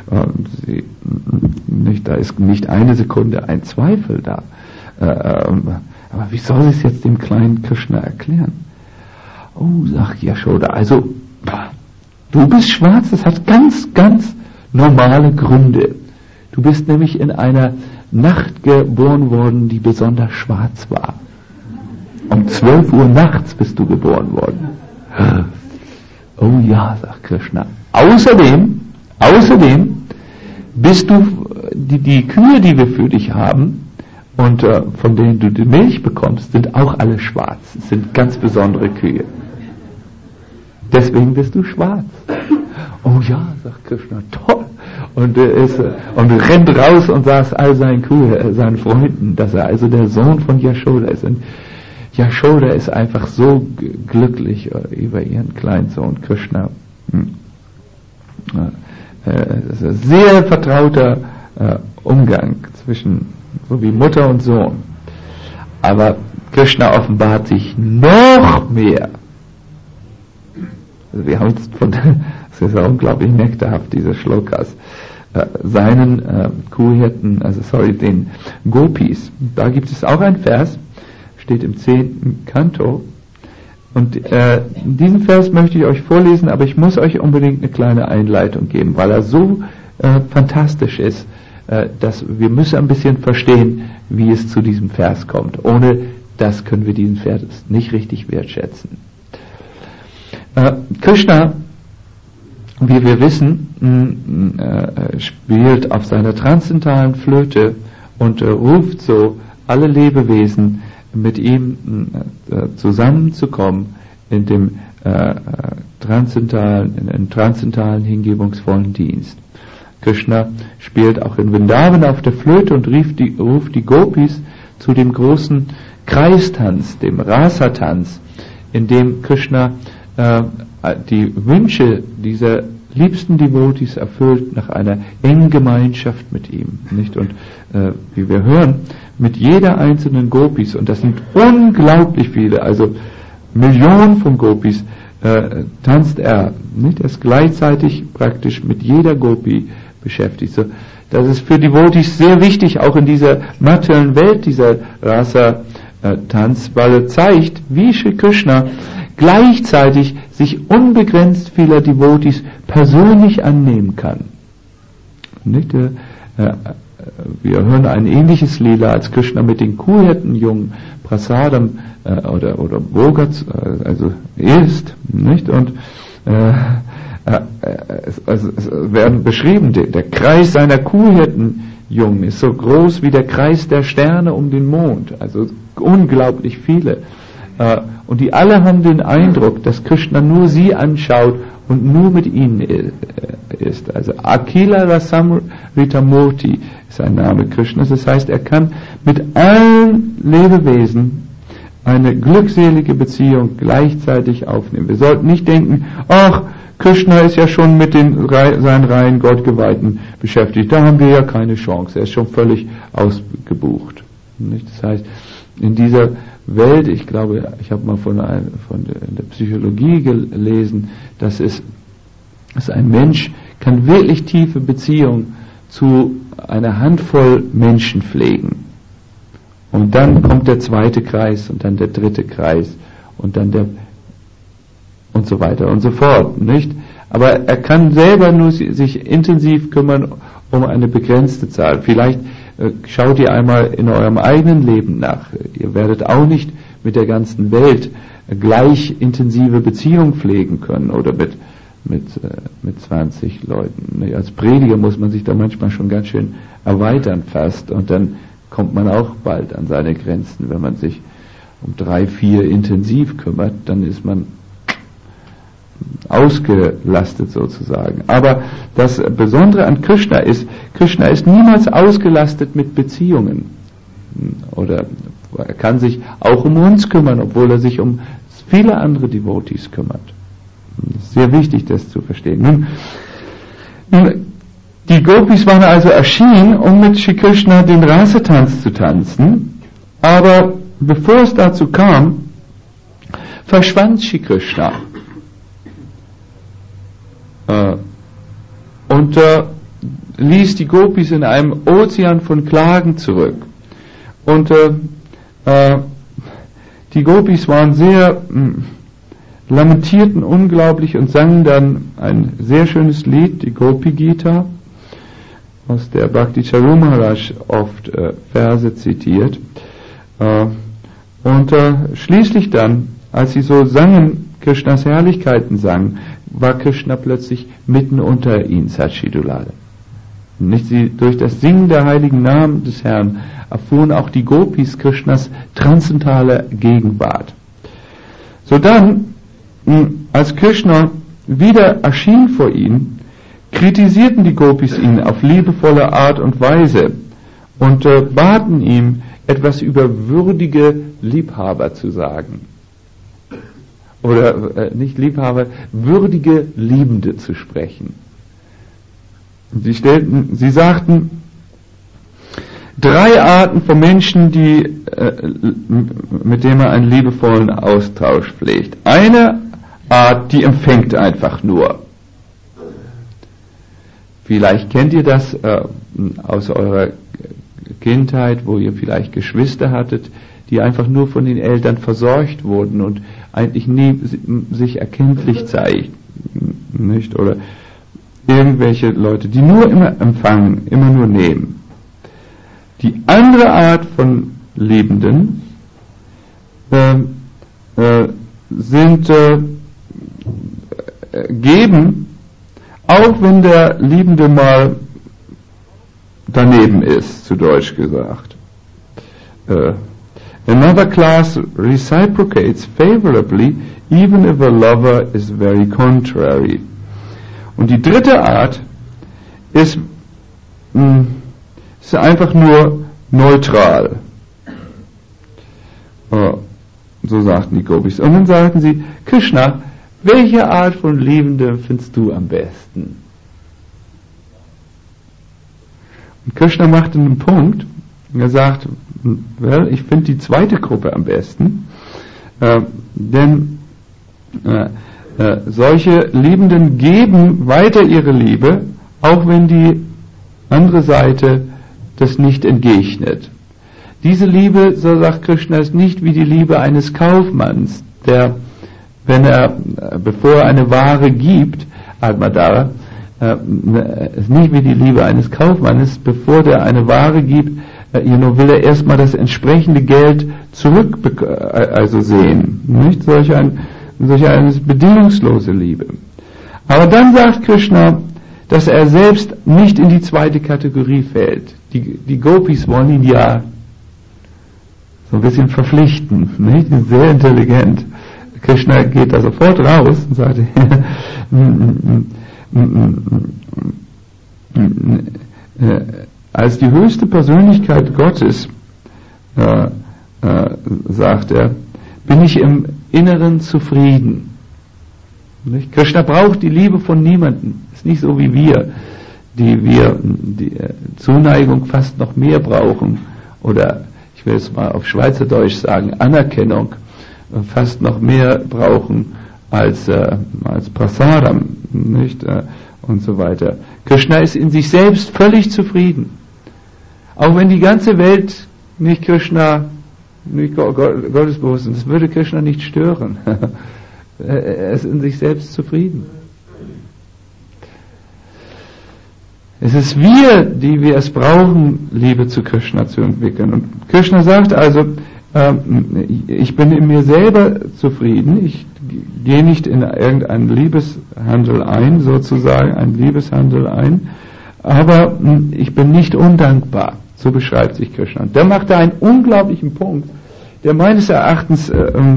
Da ist nicht eine Sekunde ein Zweifel da. Aber wie soll sie es jetzt dem kleinen Krishna erklären? Oh, sagt Yashoda, also du bist schwarz, das hat ganz, ganz normale Gründe. Du bist nämlich in einer Nacht geboren worden, die besonders schwarz war. Um 12 Uhr nachts bist du geboren worden. Oh ja, sagt Krishna. Außerdem bist du, die Kühe, die wir für dich haben und von denen du die Milch bekommst, sind auch alle schwarz. Es sind ganz besondere Kühe. Deswegen bist du schwarz. Oh ja, sagt Krishna, toll. Und rennt raus und sagt all seinen Freunden, dass er also der Sohn von Yashoda ist. Und Yashoda ist einfach so glücklich über ihren kleinen Sohn Krishna. Das ist ein sehr vertrauter Umgang zwischen so wie Mutter und Sohn. Aber Krishna offenbart sich noch mehr. Also wir haben jetzt das ist ja unglaublich nektarhaft, diese Shlokas, seinen Kuhhirten, den Gopis. Da gibt es auch einen Vers, steht im 10. Kanto. Und diesen Vers möchte ich euch vorlesen, aber ich muss euch unbedingt eine kleine Einleitung geben, weil er so fantastisch ist, dass wir müssen ein bisschen verstehen, wie es zu diesem Vers kommt. Ohne das können wir diesen Vers nicht richtig wertschätzen. Krishna, wie wir wissen, spielt auf seiner transzendentalen Flöte und ruft so alle Lebewesen, mit ihm zusammenzukommen in dem transzendentalen hingebungsvollen Dienst. Krishna spielt auch in Vrindavan auf der Flöte und ruft die Gopis zu dem großen Kreistanz, dem Rasa-Tanz, in dem Krishna die Wünsche dieser liebsten Devotees erfüllt nach einer engen Gemeinschaft mit ihm, nicht? Und wie wir hören, mit jeder einzelnen Gopis, und das sind unglaublich viele, also Millionen von Gopis, tanzt er, nicht? Er ist gleichzeitig praktisch mit jeder Gopi beschäftigt. So, das ist für Devotees sehr wichtig, auch in dieser materiellen Welt, dieser Rasa-Tanz, weil er zeigt, wie Sri Krishna gleichzeitig sich unbegrenzt vieler Devotees persönlich annehmen kann. Nicht? Wir hören ein ähnliches Lila, als Krishna mit den Kuhhirtenjungen Prasadam oder Bogats also isst, nicht? Und es werden beschrieben, der Kreis seiner Kuhhirtenjungen ist so groß wie der Kreis der Sterne um den Mond, also unglaublich viele. Und die alle haben den Eindruck, dass Krishna nur sie anschaut und nur mit ihnen ist. Also Akila Rasamritamurti ist ein Name Krishnas. Das heißt, er kann mit allen Lebewesen eine glückselige Beziehung gleichzeitig aufnehmen. Wir sollten nicht denken, ach, Krishna ist ja schon mit seinen reinen Gottgeweihten beschäftigt. Da haben wir ja keine Chance. Er ist schon völlig ausgebucht. Nicht? Das heißt, in dieser Welt, ich glaube, ich habe mal von der Psychologie gelesen, dass ein Mensch kann wirklich tiefe Beziehung zu einer Handvoll Menschen pflegen. Und dann kommt der zweite Kreis und dann der dritte Kreis und dann und so weiter und so fort, nicht? Aber er kann selber nur sich intensiv kümmern um eine begrenzte Zahl. Vielleicht schaut ihr einmal in eurem eigenen Leben nach. Ihr werdet auch nicht mit der ganzen Welt gleich intensive Beziehung pflegen können oder mit 20 Leuten. Als Prediger muss man sich da manchmal schon ganz schön erweitern fast, und dann kommt man auch bald an seine Grenzen. Wenn man sich um 3, 4 intensiv kümmert, dann ist man ausgelastet sozusagen. Aber das Besondere an Krishna ist niemals ausgelastet mit Beziehungen. Oder er kann sich auch um uns kümmern, obwohl er sich um viele andere Devotees kümmert. Es ist sehr wichtig, das zu verstehen. Nun, die Gopis waren also erschienen, um mit Shri Krishna den Rasatanz zu tanzen, aber bevor es dazu kam, verschwand Shri Krishna. Und ließ die Gopis in einem Ozean von Klagen zurück. Und die Gopis waren sehr lamentierten unglaublich und sangen dann ein sehr schönes Lied, die Gopi Gita, aus der Bhakti Charu Maharaj oft Verse zitiert. Und schließlich dann, als sie so sangen, Krishnas Herrlichkeiten sangen, war Krishna plötzlich mitten unter ihnen, Satchidulada. Nicht sie, durch das Singen der heiligen Namen des Herrn erfuhren auch die Gopis Krishnas transzendentale Gegenwart. So dann, als Krishna wieder erschien vor ihnen, kritisierten die Gopis ihn auf liebevolle Art und Weise und baten ihm, etwas über würdige Liebhaber zu sagen. Oder nicht Liebhaber, würdige Liebende zu sprechen. Sie sagten, 3 Arten von Menschen, mit denen man einen liebevollen Austausch pflegt. Eine Art, die empfängt einfach nur. Vielleicht kennt ihr das aus eurer Kindheit, wo ihr vielleicht Geschwister hattet, die einfach nur von den Eltern versorgt wurden und eigentlich nie sich erkenntlich zeigen, nicht? Oder irgendwelche Leute, die nur immer empfangen, immer nur nehmen. Die andere Art von Liebenden sind geben, auch wenn der Liebende mal daneben ist, zu Deutsch gesagt. Another class reciprocates favorably, even if a lover is very contrary. Und die dritte Art ist einfach nur neutral. So sagten die Gopis. Und dann sagten sie, Krishna, welche Art von Liebendem findest du am besten? Und Krishna machte einen Punkt. Er sagt, well, ich finde die zweite Gruppe am besten, denn solche Liebenden geben weiter ihre Liebe, auch wenn die andere Seite das nicht entgegnet. Diese Liebe, so sagt Krishna, ist nicht wie die Liebe eines Kaufmanns, der, wenn er, bevor er eine Ware gibt, Admadara, ist nicht wie die Liebe eines Kaufmannes, bevor der eine Ware gibt, will er erstmal das entsprechende Geld zurück sehen. Nicht solch eine bedingungslose Liebe. Aber dann sagt Krishna, dass er selbst nicht in die zweite Kategorie fällt. Die Gopis wollen ihn ja so ein bisschen verpflichten, nicht? Sehr intelligent. Krishna geht da sofort raus und sagt, als die höchste Persönlichkeit Gottes, sagt er, bin ich im Inneren zufrieden. Nicht? Krishna braucht die Liebe von niemandem. Ist nicht so wie wir, die Zuneigung fast noch mehr brauchen, oder ich will es mal auf Schweizerdeutsch sagen, Anerkennung fast noch mehr brauchen als Prasadam, nicht? Und so weiter. Krishna ist in sich selbst völlig zufrieden. Auch wenn die ganze Welt nicht Krishna, nicht Gottesbewusst ist, das würde Krishna nicht stören. Er ist in sich selbst zufrieden. Es ist wir, die wir es brauchen, Liebe zu Krishna zu entwickeln. Und Krishna sagt also, ich bin in mir selber zufrieden, ich gehe nicht in irgendeinen Liebeshandel ein, sozusagen, einen Liebeshandel ein, aber ich bin nicht undankbar. So beschreibt sich Krishna. Und da macht er einen unglaublichen Punkt, der meines Erachtens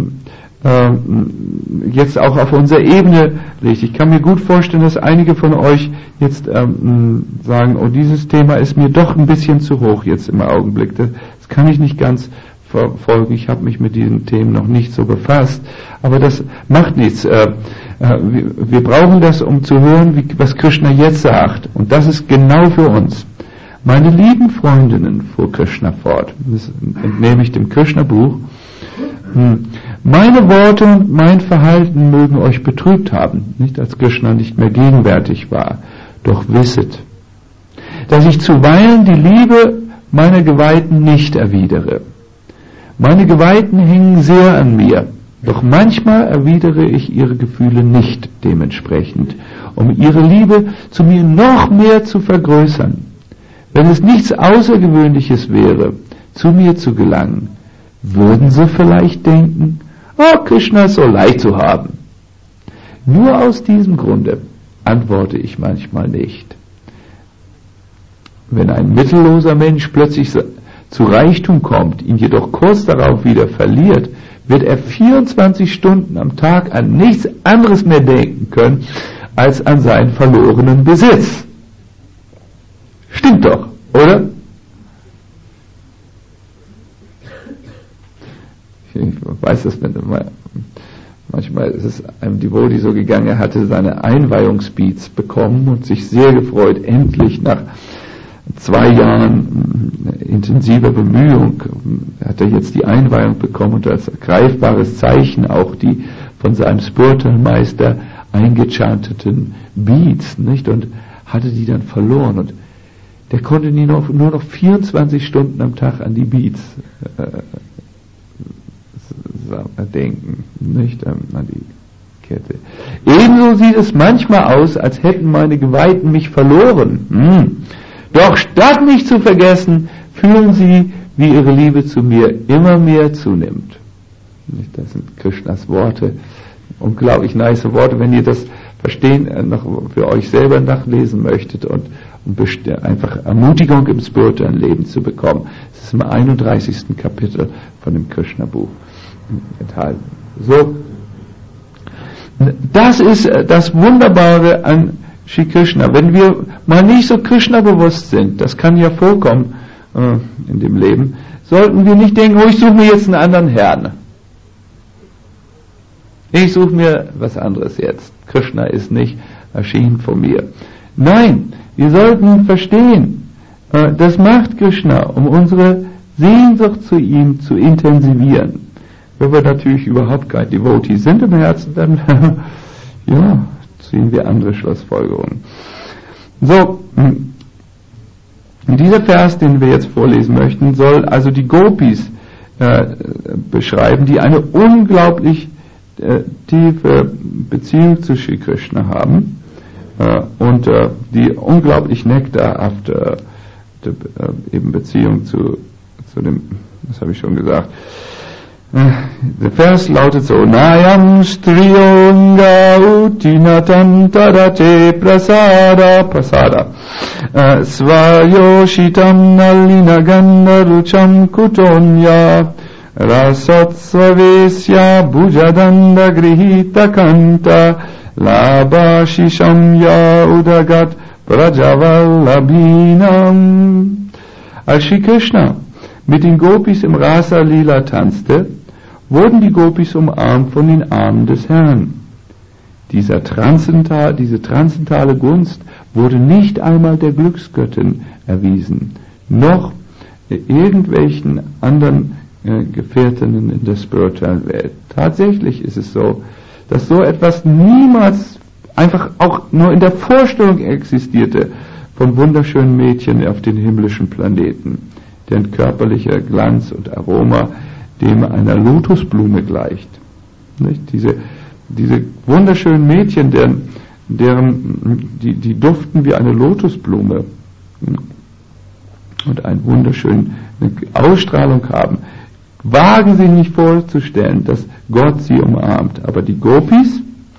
jetzt auch auf unserer Ebene liegt. Ich kann mir gut vorstellen, dass einige von euch jetzt sagen, oh, dieses Thema ist mir doch ein bisschen zu hoch jetzt im Augenblick. Das kann ich nicht ganz verfolgen. Ich habe mich mit diesen Themen noch nicht so befasst. Aber das macht nichts. Wir brauchen das, um zu hören, was Krishna jetzt sagt. Und das ist genau für uns. Meine lieben Freundinnen, fuhr Krishna fort, das entnehme ich dem Krishna-Buch, meine Worte und mein Verhalten mögen euch betrübt haben, nicht als Krishna nicht mehr gegenwärtig war, doch wisset, dass ich zuweilen die Liebe meiner Geweihten nicht erwidere. Meine Geweihten hängen sehr an mir, doch manchmal erwidere ich ihre Gefühle nicht dementsprechend, um ihre Liebe zu mir noch mehr zu vergrößern. Wenn es nichts Außergewöhnliches wäre, zu mir zu gelangen, würden sie vielleicht denken, oh, Krishna ist so leicht zu haben. Nur aus diesem Grunde antworte ich manchmal nicht. Wenn ein mittelloser Mensch plötzlich zu Reichtum kommt, ihn jedoch kurz darauf wieder verliert, wird er 24 Stunden am Tag an nichts anderes mehr denken können, als an seinen verlorenen Besitz. Stimmt doch, oder? Ich weiß das nicht. Manchmal ist es einem Devotee so gegangen, er hatte seine Einweihungsbeats bekommen und sich sehr gefreut, endlich nach 2 Jahren intensiver Bemühung hat er jetzt die Einweihung bekommen und als greifbares Zeichen auch die von seinem Spiritual-Meister eingechanteten Beats, nicht? Und hatte die dann verloren und der konnte nur noch 24 Stunden am Tag an die Beats denken, nicht an die Kette. Ebenso sieht es manchmal aus, als hätten meine Geweihten mich verloren. Doch statt mich zu vergessen, fühlen sie, wie ihre Liebe zu mir immer mehr zunimmt. Das sind Krishnas Worte. Unglaublich nice Worte, wenn ihr das verstehen, noch für euch selber nachlesen möchtet und einfach Ermutigung im spirituellen Leben zu bekommen. Das ist im 31. Kapitel von dem Krishna-Buch enthalten. So, das ist das Wunderbare an Shri Krishna. Wenn wir mal nicht so Krishna bewusst sind, das kann ja vorkommen in dem Leben, sollten wir nicht denken, oh, ich suche mir jetzt einen anderen Herrn. Ich suche mir was anderes jetzt. Krishna ist nicht erschienen von mir. Nein, wir sollten verstehen, das macht Krishna, um unsere Sehnsucht zu ihm zu intensivieren. Wenn wir natürlich überhaupt kein Devotee sind im Herzen, dann ja, ziehen wir andere Schlussfolgerungen. So, dieser Vers, den wir jetzt vorlesen möchten, soll also die Gopis beschreiben, die eine unglaublich tiefe Beziehung zu Shri Krishna haben und die unglaublich nektarhafte eben Beziehung zu dem, das habe ich schon gesagt. Der Vers lautet so: Nayam striyonga utinatam tadate prasada svayoshitam nalina gandha rucham kutonya rasotsavesya bhujadanda grihita kanta labashisham ya udagat prajavallabhinam. Als Shri Krishna mit den Gopis im Rasa Lila tanzte, wurden die Gopis umarmt von den Armen des Herrn. Diese transzendentale Gunst wurde nicht einmal der Glücksgöttin erwiesen, noch irgendwelchen anderen Gefährtinnen in der spirituellen Welt. Tatsächlich ist es so, dass so etwas niemals einfach auch nur in der Vorstellung existierte von wunderschönen Mädchen auf den himmlischen Planeten, deren körperlicher Glanz und Aroma dem einer Lotusblume gleicht. Nicht? Diese wunderschönen Mädchen, die duften wie eine Lotusblume und eine wunderschöne Ausstrahlung haben, wagen sich nicht vorzustellen, dass Gott sie umarmt. Aber die Gopis,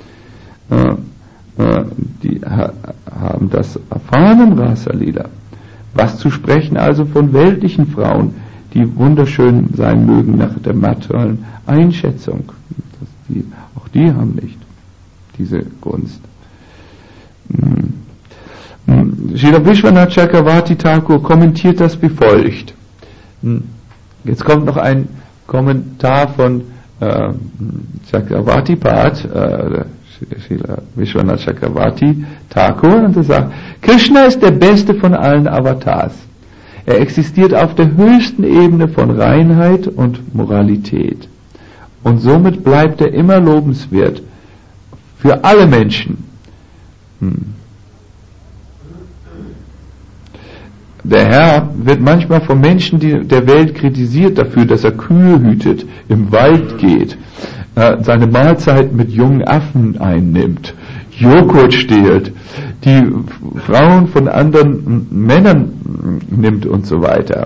die haben das erfahren im Rasa Lila. Was zu sprechen also von weltlichen Frauen, die wunderschön sein mögen nach der materiellen Einschätzung. Auch die haben nicht diese Gunst. Srila Vishwanath Chakravarti Thakur kommentiert das wie folgt. Jetzt kommt noch ein Kommentar von Chakravarti Path, Srila Vishwanath Chakravarti Thakur, und er sagt: Krishna ist der beste von allen Avatars. Er existiert auf der höchsten Ebene von Reinheit und Moralität. Und somit bleibt er immer lobenswert für alle Menschen. Der Herr wird manchmal von Menschen der Welt kritisiert dafür, dass er Kühe hütet, im Wald geht, seine Mahlzeit mit jungen Affen einnimmt, Joghurt stehlt, die Frauen von anderen Männern nimmt und so weiter.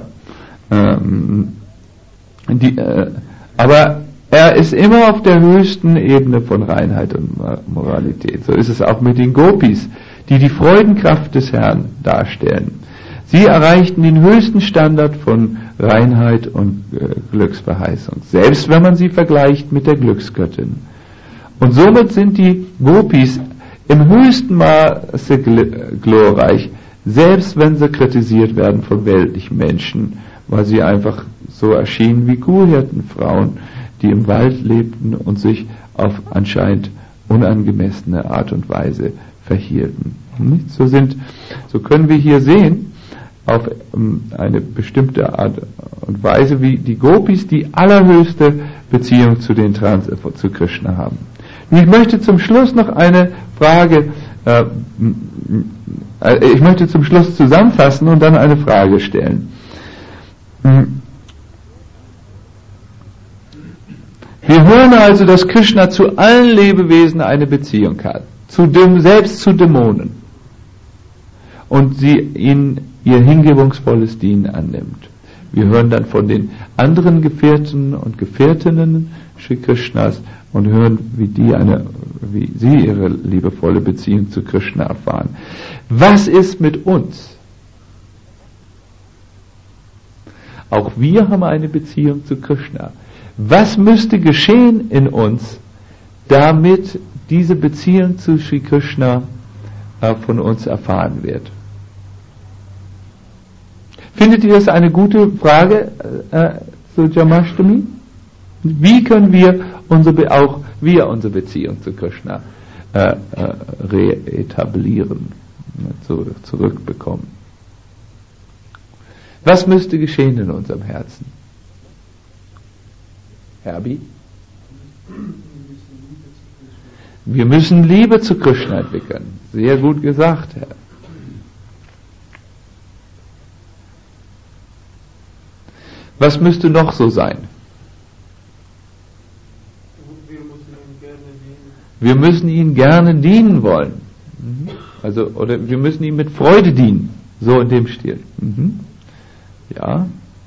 Aber er ist immer auf der höchsten Ebene von Reinheit und Moralität. So ist es auch mit den Gopis, die die Freudenkraft des Herrn darstellen. Sie erreichten den höchsten Standard von Reinheit und Glücksverheißung, selbst wenn man sie vergleicht mit der Glücksgöttin. Und somit sind die Gopis im höchsten Maße glorreich, selbst wenn sie kritisiert werden von weltlichen Menschen, weil sie einfach so erschienen wie Kuhhirtenfrauen, die im Wald lebten und sich auf anscheinend unangemessene Art und Weise verhielten. So können wir hier sehen, auf eine bestimmte Art und Weise, wie die Gopis die allerhöchste Beziehung zu Krishna haben. Und ich möchte zum Schluss noch eine Frage, ich möchte zum Schluss zusammenfassen und dann eine Frage stellen. Wir hören also, dass Krishna zu allen Lebewesen eine Beziehung hat, selbst zu Dämonen, und sie ihnen ihr hingebungsvolles Dienen annimmt. Wir hören dann von den anderen Gefährten und Gefährtinnen Shri Krishnas und hören, wie sie ihre liebevolle Beziehung zu Krishna erfahren. Was ist mit uns? Auch wir haben eine Beziehung zu Krishna. Was müsste geschehen in uns, damit diese Beziehung zu Shri Krishna von uns erfahren wird? Findet ihr das eine gute Frage, so Jamashtami? Wie können wir auch wir unsere Beziehung zu Krishna reetablieren, zurückbekommen. Was müsste geschehen in unserem Herzen? Herbie? Wir müssen Liebe zu Krishna entwickeln. Sehr gut gesagt, Herr. Was müsste noch so sein? Wir müssen ihm gerne dienen wollen. Also, oder wir müssen ihm mit Freude dienen. So in dem Stil. Ja.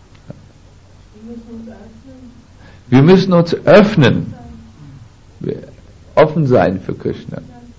Wir müssen uns öffnen. Offen sein für Krishna.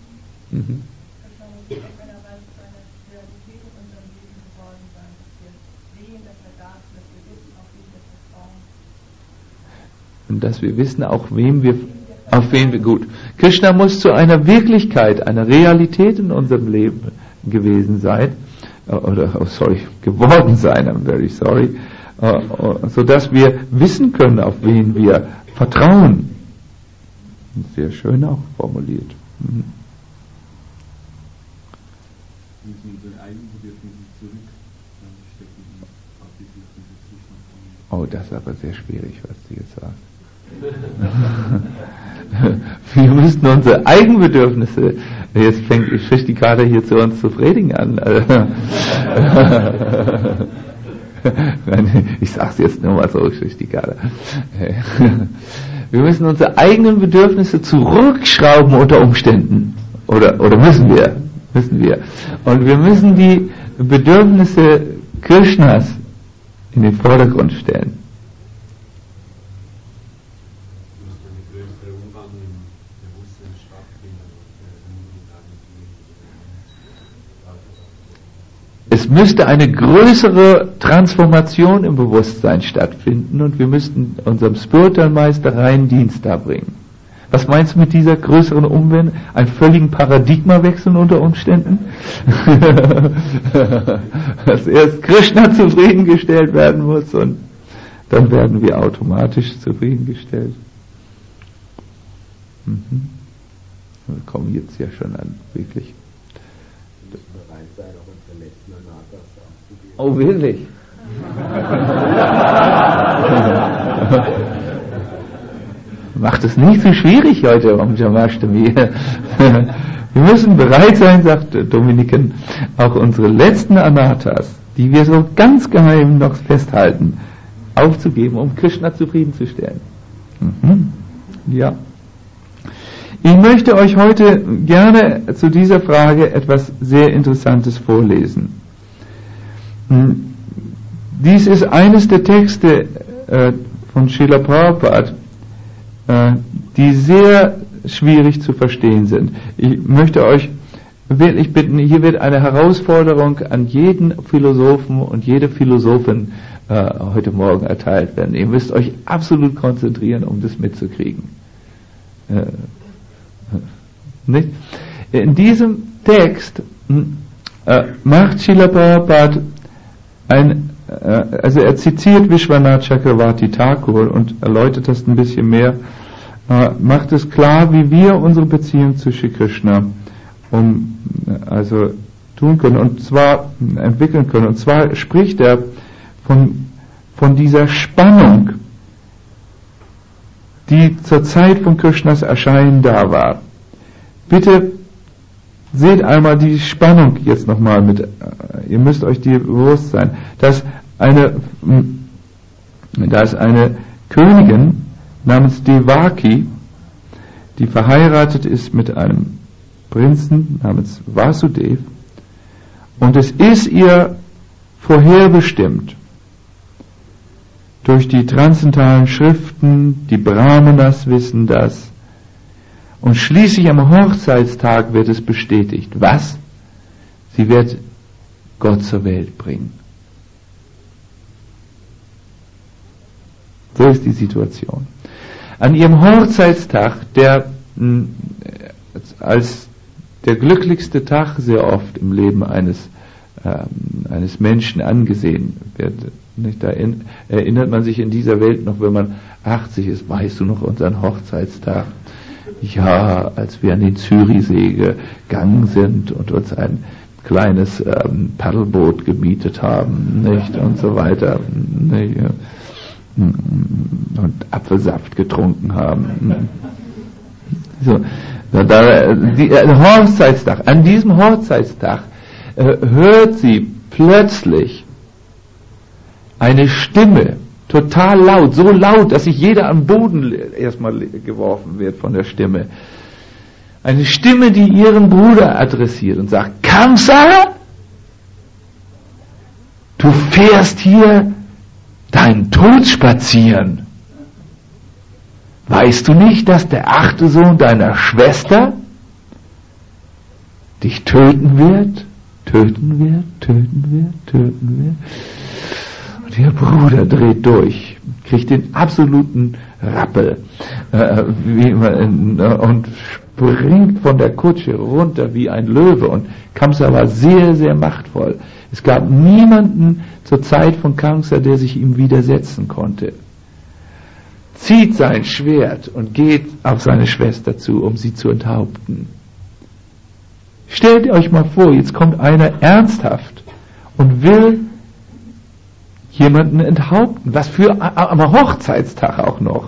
Und dass wir wissen, auf wen wir gut. Krishna muss zu einer Wirklichkeit, einer Realität in unserem Leben gewesen sein, geworden sein, I'm very sorry, so dass wir wissen können, auf wen wir vertrauen. Sehr schön auch formuliert. Oh, das ist aber sehr schwierig, was Sie jetzt sagen. Wir müssten unsere Eigenbedürfnisse, jetzt fängt Shrishtikada hier zu uns zu predigen an. Ich sag's jetzt nur mal so, Shrishtikada. Wir müssen unsere eigenen Bedürfnisse zurückschrauben unter Umständen. Oder müssen wir. Und wir müssen die Bedürfnisse Krishnas in den Vordergrund stellen. Es müsste eine größere Transformation im Bewusstsein stattfinden und wir müssten unserem Spiritual Meister reinen Dienst darbringen. Was meinst du mit dieser größeren Umwendung? Einen völligen Paradigmawechsel unter Umständen? Dass erst Krishna zufriedengestellt werden muss und dann werden wir automatisch zufriedengestellt. Wir kommen jetzt ja schon an, wirklich. Oh, wirklich? Macht es nicht so schwierig heute um Jamashtami. Wir müssen bereit sein, sagt Dominiken, auch unsere letzten Anatas, die wir so ganz geheim noch festhalten, aufzugeben, um Krishna zufriedenzustellen. Ja. Ich möchte euch heute gerne zu dieser Frage etwas sehr Interessantes vorlesen. Dies ist eines der Texte von Srila Prabhupada, die sehr schwierig zu verstehen sind. Ich möchte euch wirklich bitten, hier wird eine Herausforderung an jeden Philosophen und jede Philosophin heute Morgen erteilt werden. Ihr müsst euch absolut konzentrieren, um das mitzukriegen. Nicht? In diesem Text macht Srila Prabhupada also er zitiert Vishwanath Chakravarti Thakur und erläutert das ein bisschen mehr, macht es klar, wie wir unsere Beziehung zu Shri Krishna tun können und zwar entwickeln können. Und zwar spricht er von dieser Spannung, die zur Zeit von Krishnas Erscheinen da war. Bitte seht einmal die Spannung jetzt nochmal mit, ihr müsst euch die bewusst sein, dass eine Königin namens Devaki, die verheiratet ist mit einem Prinzen namens Vasudev, und es ist ihr vorherbestimmt, durch die transzendentalen Schriften, die Brahmanas wissen das, und schließlich am Hochzeitstag wird es bestätigt. Was? Sie wird Gott zur Welt bringen. So ist die Situation. An ihrem Hochzeitstag, der als der glücklichste Tag sehr oft im Leben eines eines Menschen angesehen wird. Nicht? Da erinnert man sich in dieser Welt noch, wenn man 80 ist, weißt du noch unseren Hochzeitstag? Ja, als wir an den Zürichsee gegangen sind und uns ein kleines Paddelboot gemietet haben, nicht? Und so weiter, nicht? Und Apfelsaft getrunken haben. So, Hochzeitstag. An diesem Hochzeitstag hört sie plötzlich eine Stimme, total laut, so laut, dass sich jeder am Boden erstmal geworfen wird von der Stimme. Eine Stimme, die ihren Bruder adressiert und sagt: Kamsa, du fährst hier deinen Tod spazieren. Weißt du nicht, dass der 8. Sohn deiner Schwester dich töten wird? Töten wird. Und ihr Bruder dreht durch, kriegt den absoluten Rappel und springt von der Kutsche runter wie ein Löwe. Und Kamsa war sehr, sehr machtvoll. Es gab niemanden zur Zeit von Kamsa, der sich ihm widersetzen konnte. Zieht sein Schwert und geht auf seine Schwester zu, um sie zu enthaupten. Stellt euch mal vor, jetzt kommt einer ernsthaft und will jemanden enthaupten. Was für am Hochzeitstag auch noch.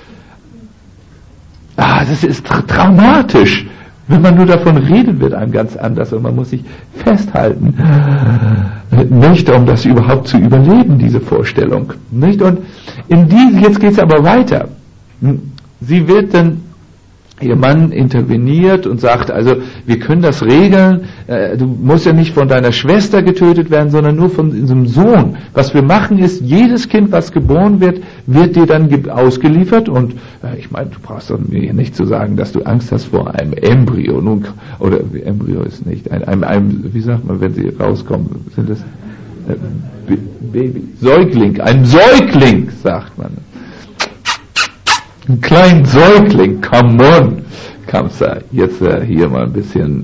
Das ist traumatisch. Wenn man nur davon redet, wird einem ganz anders und man muss sich festhalten. Nicht, um das überhaupt zu überleben, diese Vorstellung. Nicht? Und jetzt geht es aber weiter. Sie wird dann, ihr Mann interveniert und sagt, also wir können das regeln, du musst ja nicht von deiner Schwester getötet werden, sondern nur von diesem Sohn. Was wir machen ist, jedes Kind, was geboren wird, wird dir dann ausgeliefert und ich meine, du brauchst doch mir nicht zu sagen, dass du Angst hast vor einem Embryo. Nun, oder Embryo ist nicht, wie sagt man, wenn sie rauskommen, sind das Baby, Säugling, ein Säugling, sagt man. Ein kleinen Säugling, come on, Kamsa, jetzt hier mal ein bisschen,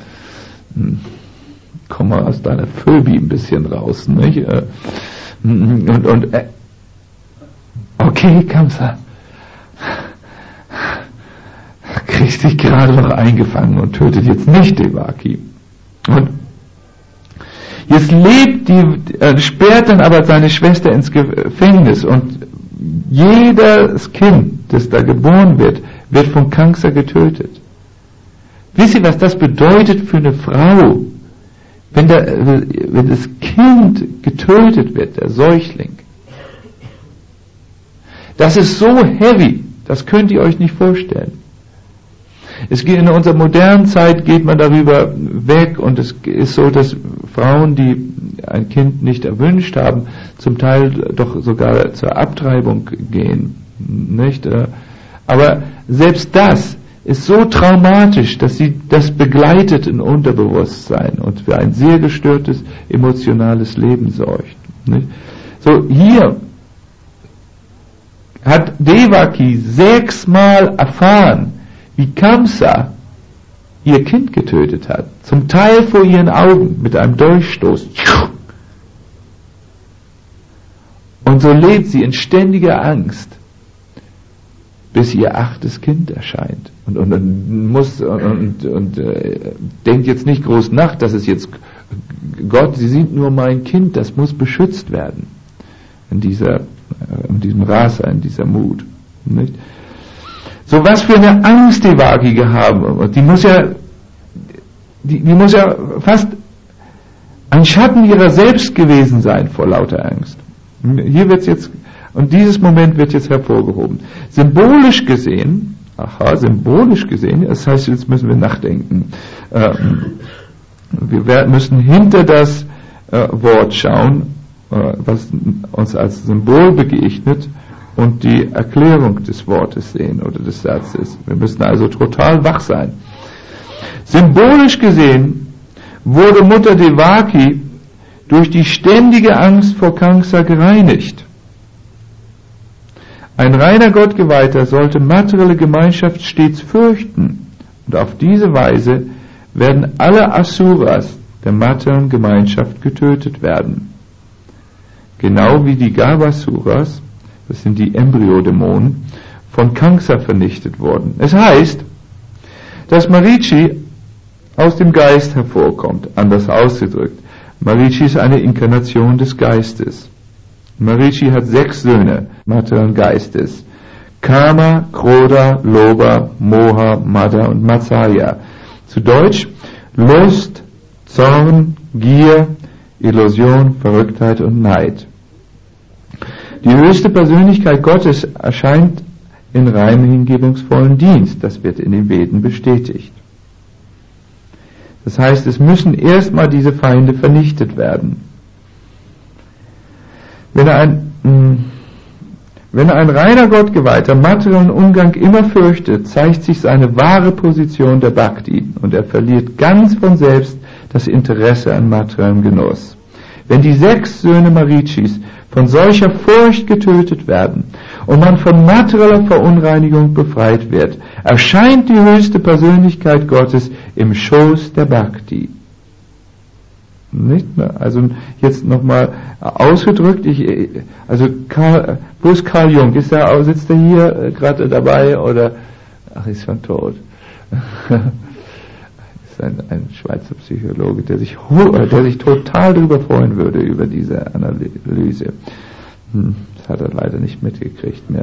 komm mal aus deiner Phobie ein bisschen raus, nicht? Okay, Kamsa, kriegst dich gerade noch eingefangen und tötet jetzt nicht Devaki. Und jetzt sperrt dann aber seine Schwester ins Gefängnis und jedes Kind, das da geboren wird, wird von Kamsa getötet. Wisst ihr, was das bedeutet für eine Frau, wenn das Kind getötet wird, der Säugling? Das ist so heavy, das könnt ihr euch nicht vorstellen. In unserer modernen Zeit geht man darüber weg und es ist so, dass Frauen, die ein Kind nicht erwünscht haben, zum Teil doch sogar zur Abtreibung gehen. Nicht? Aber selbst das ist so traumatisch, dass sie das begleitet in Unterbewusstsein und für ein sehr gestörtes emotionales Leben sorgt. Nicht? So, hier hat Devaki 6-mal erfahren, wie Kamsa ihr Kind getötet hat, zum Teil vor ihren Augen mit einem Dolchstoß. Und so lebt sie in ständiger Angst, bis ihr 8. Kind erscheint. Und denkt jetzt nicht groß nach, dass es jetzt Gott, sie sind nur mein Kind, das muss beschützt werden. In diesem Rasa, in dieser Mut. Nicht? So was für eine Angst Devaki haben. Und die muss ja fast ein Schatten ihrer selbst gewesen sein vor lauter Angst. Hier wird's jetzt, und dieses Moment wird jetzt hervorgehoben. Symbolisch gesehen, das heißt, jetzt müssen wir nachdenken. Wir müssen hinter das Wort schauen, was uns als Symbol begegnet, und die Erklärung des Wortes sehen oder des Satzes. Wir müssen also total wach sein. Symbolisch gesehen wurde Mutter Devaki durch die ständige Angst vor Kamsa gereinigt. Ein reiner Gottgeweihter sollte materielle Gemeinschaft stets fürchten, und auf diese Weise werden alle Asuras, der materiellen Gemeinschaft getötet werden. Genau wie die Garbasuras, das sind die Embryodämonen, von Kamsa vernichtet wurden. Es heißt, dass Marici aus dem Geist hervorkommt, anders ausgedrückt. Marici ist eine Inkarnation des Geistes. Marici hat 6 Söhne materiellen Geistes. Kama, Krodha, Lobha, Moha, Mada und Matsaya. Zu Deutsch Lust, Zorn, Gier, Illusion, Verrücktheit und Neid. Die höchste Persönlichkeit Gottes erscheint in reinem hingebungsvollen Dienst. Das wird in den Veden bestätigt. Das heißt, es müssen erstmal diese Feinde vernichtet werden. Wenn ein reiner Gottgeweihter materiellen Umgang immer fürchtet, zeigt sich seine wahre Position der Bhakti und er verliert ganz von selbst das Interesse an materiellem Genuss. Wenn die 6 Söhne Maricis von solcher Furcht getötet werden und man von materieller Verunreinigung befreit wird, erscheint die höchste Persönlichkeit Gottes im Schoß der Bhakti. Nicht mehr? Also jetzt nochmal ausgedrückt, wo ist Carl Jung? Sitzt er hier gerade dabei oder? Ach, ist schon tot. Ist ein Schweizer Psychologe, der sich total darüber freuen würde, über diese Analyse. Das hat er leider nicht mitgekriegt mehr.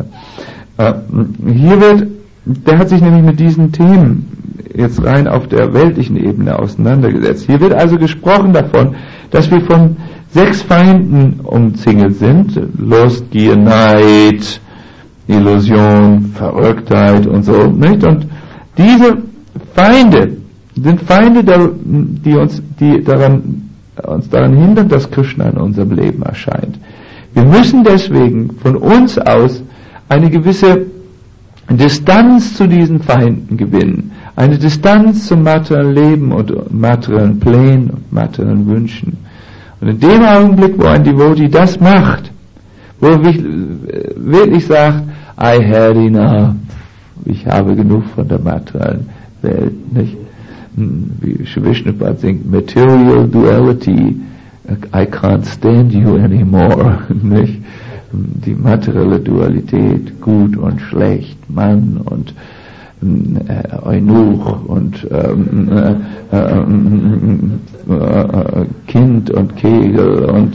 Der hat sich nämlich mit diesen Themen jetzt rein auf der weltlichen Ebene auseinandergesetzt. Hier wird also gesprochen davon, dass wir von 6 Feinden umzingelt sind. Lust, Gier, Neid, Illusion, Verrücktheit und so, nicht? Und diese Feinde sind Feinde, die uns daran hindern, dass Krishna in unserem Leben erscheint. Wir müssen deswegen von uns aus eine gewisse Distanz zu diesen Feinden gewinnen. Eine Distanz zum materiellen Leben und materiellen Plänen und materiellen Wünschen. Und in dem Augenblick, wo ein Devotee das macht, wo er wirklich sagt, I had enough, ich habe genug von der materiellen Welt, nicht? Wie Vishnupada singt, Material Duality, I can't stand you anymore, nicht? Die materielle Dualität, gut und schlecht, Mann und Eunuch und Kind und Kegel und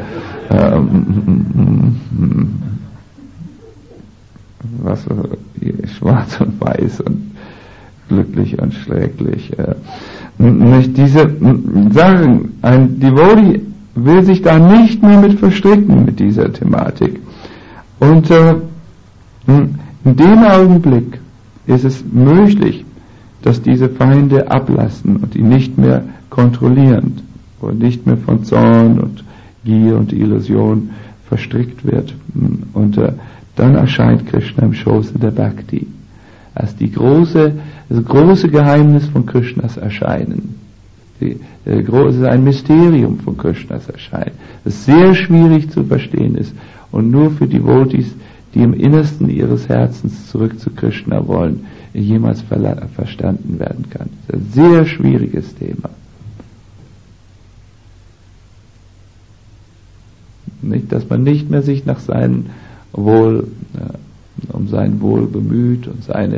schwarz und weiß und glücklich und schrecklich. Nicht diese Sachen, ein Devotee will sich da nicht mehr mit verstricken mit dieser Thematik. Und in dem Augenblick ist es möglich, dass diese Feinde ablassen und ihn nicht mehr kontrollieren und nicht mehr von Zorn und Gier und Illusion verstrickt wird. Und dann erscheint Krishna im Schoße der Bhakti, als das große Geheimnis von Krishnas Erscheinen. Es ist ein Mysterium von Krishnas Erscheinen, das sehr schwierig zu verstehen ist und nur für Devotees, die im Innersten ihres Herzens zurück zu Krishna wollen, jemals verstanden werden kann. Das ist ein sehr schwieriges Thema. Nicht, dass man nicht mehr sich nach seinem um sein Wohl bemüht und seine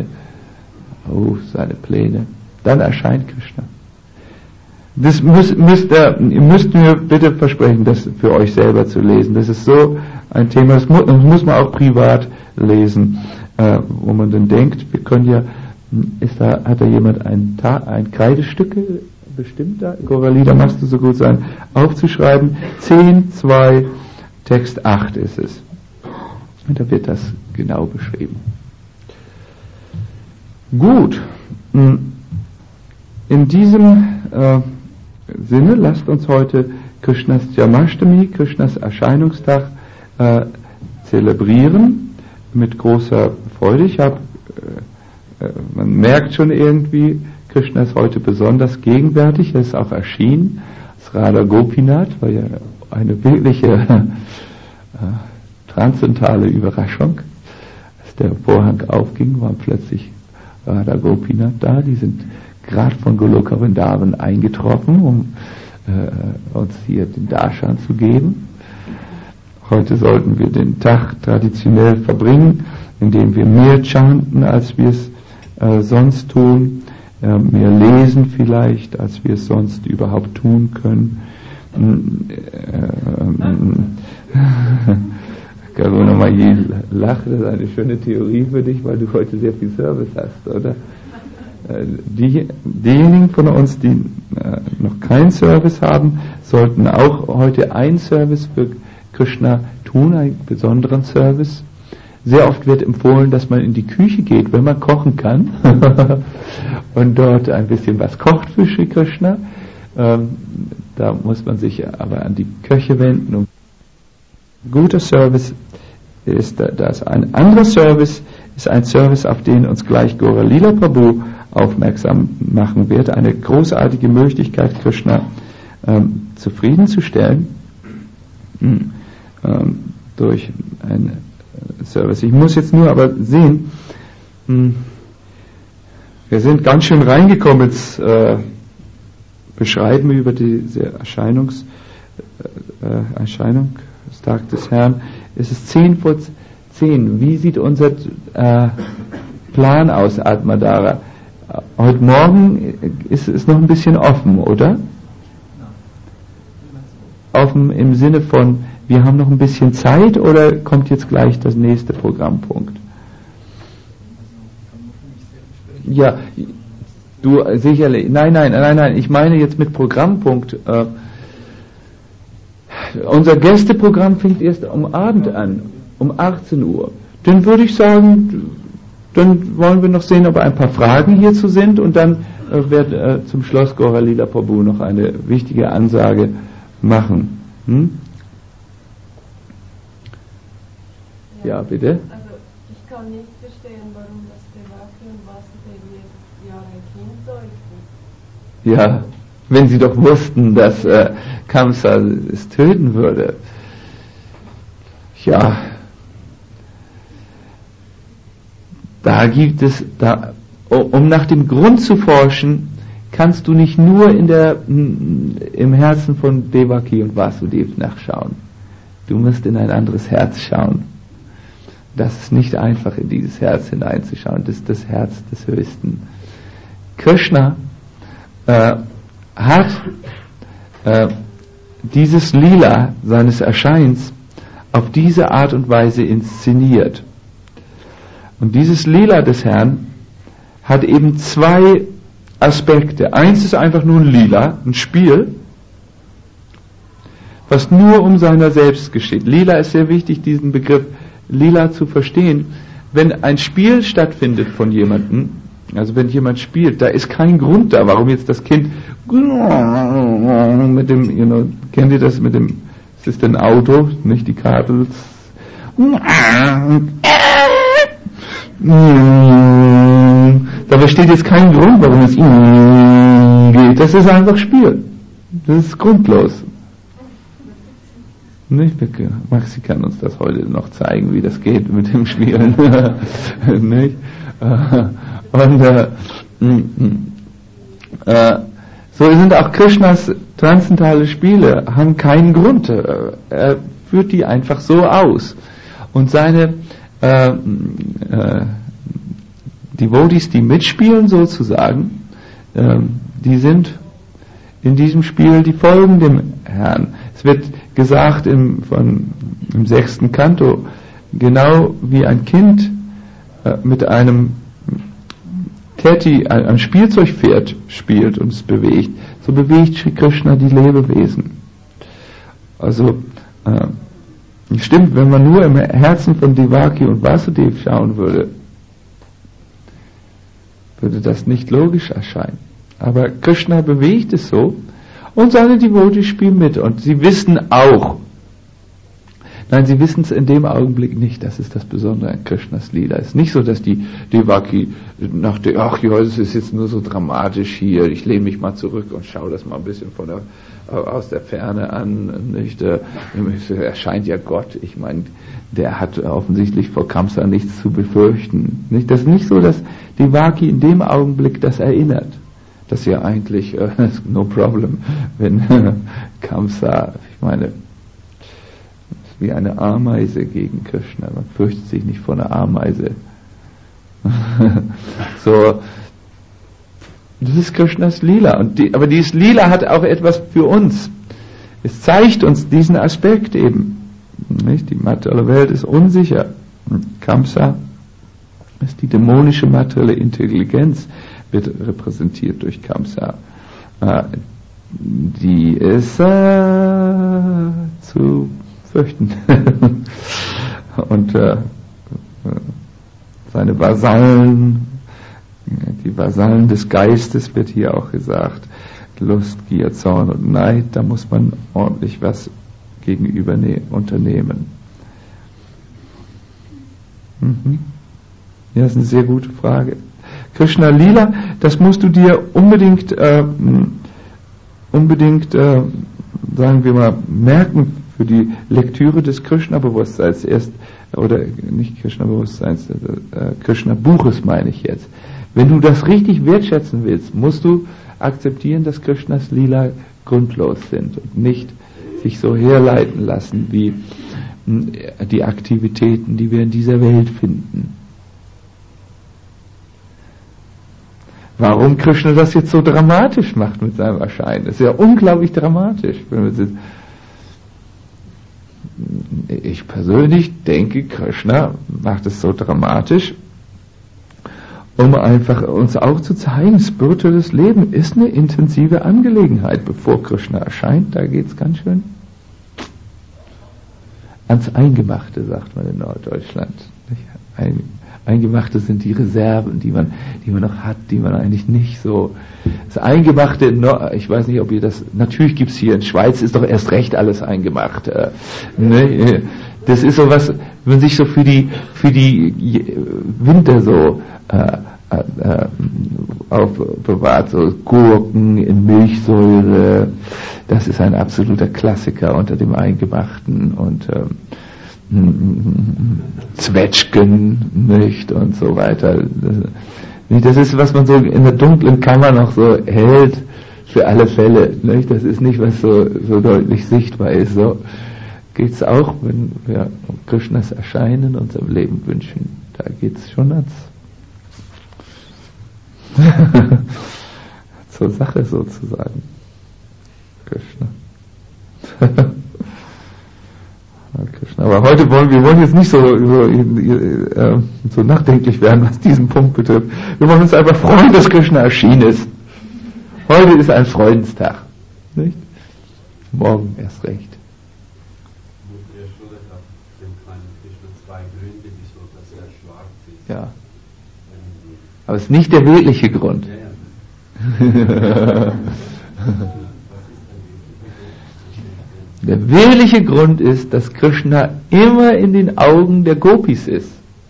Pläne. Dann erscheint Krishna. Das müsst mir bitte versprechen, das für euch selber zu lesen. Das ist so ein Thema, das muss man auch privat lesen, wo man dann denkt, wir können ja, hat da jemand ein Kreidestück bestimmt da? Goralida, machst du so gut sein, aufzuschreiben. 10.2, Text 8 ist es. Und da wird das genau beschrieben. Gut. In diesem Sinne, lasst uns heute Krishnas Jamashtami, Krishnas Erscheinungstag, zelebrieren mit großer Freude. Man merkt schon irgendwie, Krishna ist heute besonders gegenwärtig, er ist auch erschienen. Das Radha Gopinath war ja eine wirkliche transzendentale Überraschung. Als der Vorhang aufging, waren plötzlich Radha Gopinath da, die sind gerade von Goloka Vrindavan eingetroffen, um uns hier den Darshan zu geben. Heute sollten wir den Tag traditionell verbringen, indem wir mehr chanten, als wir es sonst tun, mehr lesen vielleicht, als wir es sonst überhaupt tun können. Karuna Maji lacht, das ist eine schöne Theorie für dich, weil du heute sehr viel Service hast, oder? Diejenigen von uns, die noch keinen Service haben, sollten auch heute einen Service für Krishna tun, einen besonderen Service. Sehr oft wird empfohlen, dass man in die Küche geht, wenn man kochen kann und dort ein bisschen was kocht für Shri Krishna. Da muss man sich aber an die Köche wenden. Und guter Service ist das. Ein anderer Service ist ein Service, auf den uns gleich Gaura Lila Prabhu aufmerksam machen wird. Eine großartige Möglichkeit, Krishna zufriedenzustellen durch ein Service. Ich muss jetzt nur aber sehen, wir sind ganz schön reingekommen ins Beschreiben über diese Erscheinungstag des Herrn. Es ist 10:10. Wie sieht unser Plan aus, Atmadara? Heute Morgen ist es noch ein bisschen offen, oder? Offen im Sinne von, wir haben noch ein bisschen Zeit, oder kommt jetzt gleich das nächste Programmpunkt? Ja, du sicherlich. Nein, ich meine jetzt mit Programmpunkt. Unser Gästeprogramm fängt erst am Abend an, um 18 Uhr. Dann würde ich sagen, dann wollen wir noch sehen, ob ein paar Fragen hierzu sind, und dann wird zum Schluss Gaura Lila Prabhu noch eine wichtige Ansage machen. Ja, bitte. Also ich kann nicht verstehen, warum das Devaki und Vasudev jetzt ja ein Kind säugten. Ja, wenn sie doch wussten, dass Kamsa es töten würde. Ja, da gibt es, um nach dem Grund zu forschen, kannst du nicht nur im Herzen von Devaki und Vasudev nachschauen. Du musst in ein anderes Herz schauen. Das ist nicht einfach, in dieses Herz hineinzuschauen. Das ist das Herz des Höchsten. Krishna hat dieses Lila seines Erscheins auf diese Art und Weise inszeniert. Und dieses Lila des Herrn hat eben zwei Aspekte. Eins ist einfach nur ein Lila, ein Spiel, was nur um seiner selbst geschieht. Lila ist sehr wichtig, diesen Begriff Lila zu verstehen. Wenn ein Spiel stattfindet von jemandem, also wenn jemand spielt, da ist kein Grund da, warum jetzt das Kind mit dem, kennt ihr das mit dem, es ist ein Auto, nicht die Kabels. Da besteht jetzt kein Grund, warum es geht. Das ist einfach Spiel. Das ist grundlos. Nicht? Maxi kann uns das heute noch zeigen, wie das geht mit dem Spielen. Nicht? Und so sind auch Krishnas transzendentale Spiele, haben keinen Grund. Er führt die einfach so aus. Und seine Devotees, die mitspielen sozusagen, die sind in diesem Spiel, die folgen dem Herrn. Es wird gesagt im 6. Kanto, genau wie ein Kind mit einem Teti, einem Spielzeugpferd spielt und es bewegt, so bewegt Shri Krishna die Lebewesen. Also stimmt, wenn man nur im Herzen von Devaki und Vasudev schauen würde, würde das nicht logisch erscheinen. Aber Krishna bewegt es so und seine Devotees spielen mit, und sie wissen auch, sie wissen es in dem Augenblick nicht, das ist das Besondere an Krishnas Lila. Es ist nicht so, dass die Devaki das ist jetzt nur so dramatisch hier, ich lehne mich mal zurück und schaue das mal ein bisschen aus der Ferne an, nicht? Erscheint ja Gott, ich meine, der hat offensichtlich vor Kamsa nichts zu befürchten, nicht? Das ist nicht so, dass Devaki in dem Augenblick das erinnert. Das ist ja eigentlich no problem, wenn Kamsa, ich meine, wie eine Ameise gegen Krishna. Man fürchtet sich nicht vor einer Ameise. So, das ist Krishnas Lila. Aber dieses Lila hat auch etwas für uns. Es zeigt uns diesen Aspekt eben. Nicht? Die materielle Welt ist unsicher. Und Kamsa ist die dämonische materielle Intelligenz, wird repräsentiert durch Kamsa. Die ist zu fürchten. Und seine Vasallen, die Vasallen des Geistes wird hier auch gesagt, Lust, Gier, Zorn und Neid, da muss man ordentlich was gegenüber unternehmen. Ja, das ist eine sehr gute Frage. Krishna Lila, das musst du dir unbedingt, sagen wir mal, merken für die Lektüre des Krishna-Bewusstseins oder nicht Krishna-Bewusstseins, Krishna-Buches meine ich jetzt. Wenn du das richtig wertschätzen willst, musst du akzeptieren, dass Krishnas Lila grundlos sind und nicht sich so herleiten lassen wie die Aktivitäten, die wir in dieser Welt finden. Warum Krishna das jetzt so dramatisch macht mit seinem Erscheinen? Das ist ja unglaublich dramatisch. Ich persönlich denke, Krishna macht es so dramatisch, um einfach uns auch zu zeigen, spirituelles Leben ist eine intensive Angelegenheit. Bevor Krishna erscheint, da geht es ganz schön ans Eingemachte, sagt man in Norddeutschland. Eingemachte sind die Reserven, die man noch hat, die man eigentlich nicht so. Das Eingemachte, ich weiß nicht, ob ihr das, natürlich gibt's hier in Schweiz, ist doch erst recht alles eingemacht. Ne? Das ist so was, wenn man sich so für die Winter so aufbewahrt, so Gurken in Milchsäure, das ist ein absoluter Klassiker unter dem Eingemachten und Zwetschgen, nicht, und so weiter. Das ist, was man so in der dunklen Kammer noch so hält, für alle Fälle, nicht? Das ist nicht, was so deutlich sichtbar ist. So geht's auch, wenn wir Krishnas Erscheinen uns im Leben wünschen. Da geht's schon zur Sache sozusagen. Krishna. Krishna. Aber heute wollen wir jetzt nicht so nachdenklich werden, was diesen Punkt betrifft. Wir wollen uns einfach freuen, dass Krishna erschienen ist. Heute ist ein Freudenstag. Nicht? Morgen erst recht. Ja. Aber es ist nicht der wirkliche Grund. Der wirkliche Grund ist, dass Krishna immer in den Augen der Gopis ist.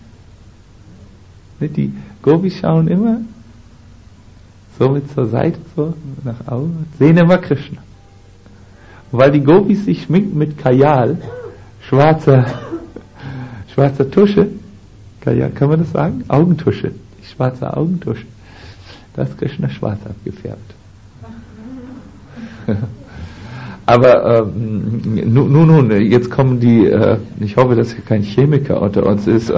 Die Gopis schauen immer so mit zur Seite, so nach außen, sehen immer Krishna. Und weil die Gopis sich schminken mit Kajal, schwarzer Tusche, Kajal, kann man das sagen? Augentusche, die schwarze Augentusche, da ist Krishna schwarz abgefärbt. Aber nun, jetzt kommen die, ich hoffe, dass hier kein Chemiker unter uns ist,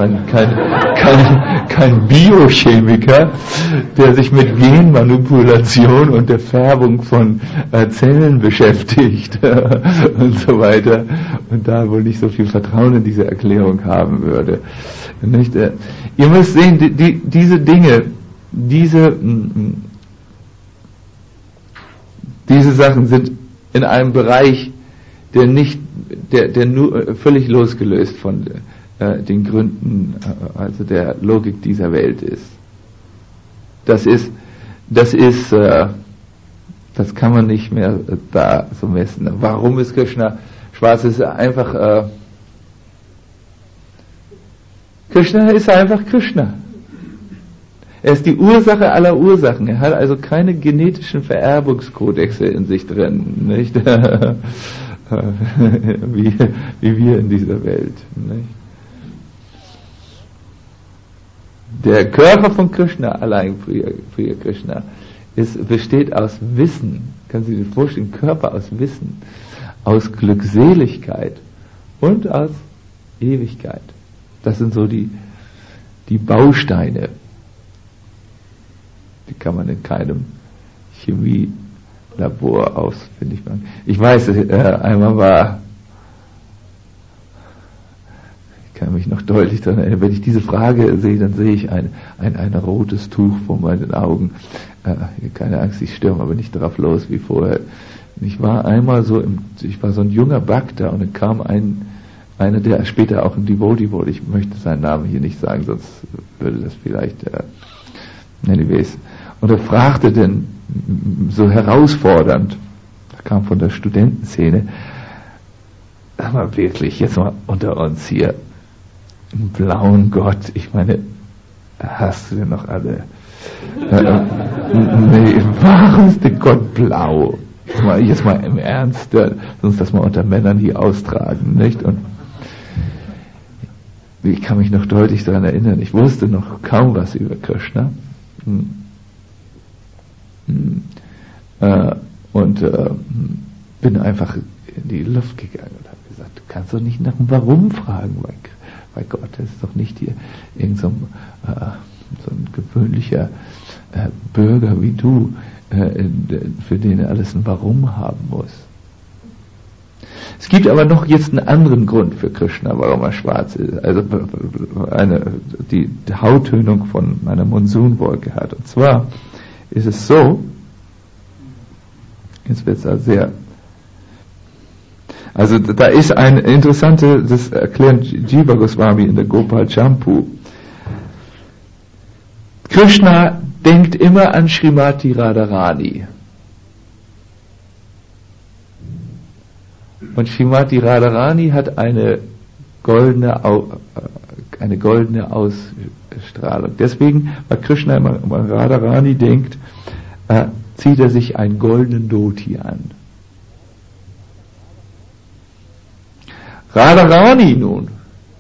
kein Biochemiker, der sich mit Genmanipulation und der Färbung von Zellen beschäftigt und so weiter und da wohl nicht so viel Vertrauen in diese Erklärung haben würde. Nicht? Ihr müsst sehen, diese Dinge, diese Sachen sind in einem Bereich, der nur völlig losgelöst von den Gründen, also der Logik dieser Welt ist. Das kann man nicht mehr da so messen. Warum ist Krishna schwarz? Es ist einfach, Krishna ist einfach Krishna. Er ist die Ursache aller Ursachen. Er hat also keine genetischen Vererbungskodexe in sich drin, nicht? wie wir in dieser Welt, nicht? Der Körper von Krishna, allein Priya Krishna, besteht aus Wissen. Können Sie sich vorstellen, Körper aus Wissen, aus Glückseligkeit und aus Ewigkeit. Das sind so die Bausteine. Die kann man in keinem Chemielabor ausfindig machen. Ich weiß, einmal ich kann mich noch deutlich daran erinnern, wenn ich diese Frage sehe, dann sehe ich ein rotes Tuch vor meinen Augen. Keine Angst, ich stürme aber nicht darauf los wie vorher. Ich war einmal ich war so ein junger Bhakta und dann kam einer, der später auch ein Devotee wurde. Ich möchte seinen Namen hier nicht sagen, sonst würde das vielleicht, anyways. Und er fragte dann so herausfordernd, das kam von der Studentenszene, sag mal wirklich, jetzt mal unter uns hier, einen blauen Gott, ich meine, hast du denn noch alle? Nee, warum ist der Gott blau? Jetzt mal im Ernst, sonst das mal unter Männern hier austragen, nicht? Und ich kann mich noch deutlich daran erinnern, ich wusste noch kaum was über Krishna. Und bin einfach in die Luft gegangen und habe gesagt, du kannst doch nicht nach dem Warum fragen, bei Gott, das ist doch nicht hier irgend so ein gewöhnlicher Bürger wie du, für den er alles ein Warum haben muss. Es gibt aber noch jetzt einen anderen Grund für Krishna, warum er schwarz ist, also die Hauttönung von einer Monsunwolke hat. Und zwar ist es so, jetzt wird es also da ist ein interessante, das erklärt Jiva Goswami in der Gopal Champu. Krishna denkt immer an Srimati Radharani. Und Srimati Radharani hat eine goldene Ausstrahlung. Deswegen, weil Krishna immer an Radharani denkt, zieht er sich einen goldenen Dhoti an. Radharani nun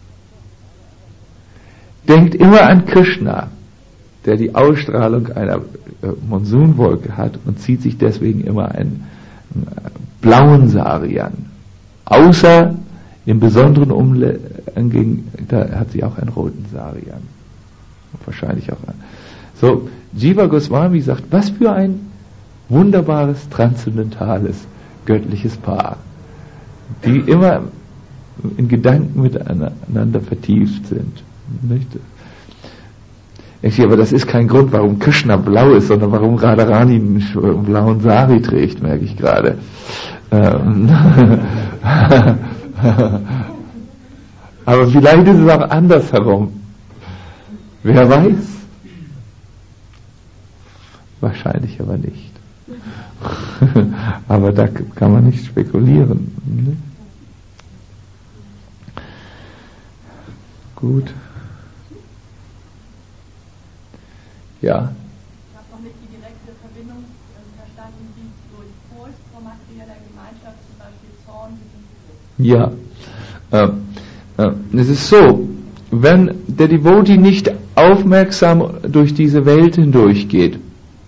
denkt immer an Krishna, der die Ausstrahlung einer Monsunwolke hat und zieht sich deswegen immer einen blauen Sari an. Außer im besonderen Umgang, da hat sie auch einen roten Sari an. Wahrscheinlich auch an. So, Jiva Goswami sagt, was für ein wunderbares, transzendentales, göttliches Paar, die immer in Gedanken miteinander vertieft sind. Nicht? Aber das ist kein Grund, warum Krishna blau ist, sondern warum Radharani einen blauen Sari trägt, merke ich gerade. Aber vielleicht ist es auch andersherum. Wer weiß? Wahrscheinlich aber nicht. Aber da kann man nicht spekulieren. Ne? Gut. Ja. Ich habe noch nicht die direkte Verbindung verstanden, wie durch Furcht vor materieller Gemeinschaft zum Beispiel Zorn besiegt wird. Ja. Es ist so, wenn der Devotee nicht aufmerksam durch diese Welt hindurchgeht,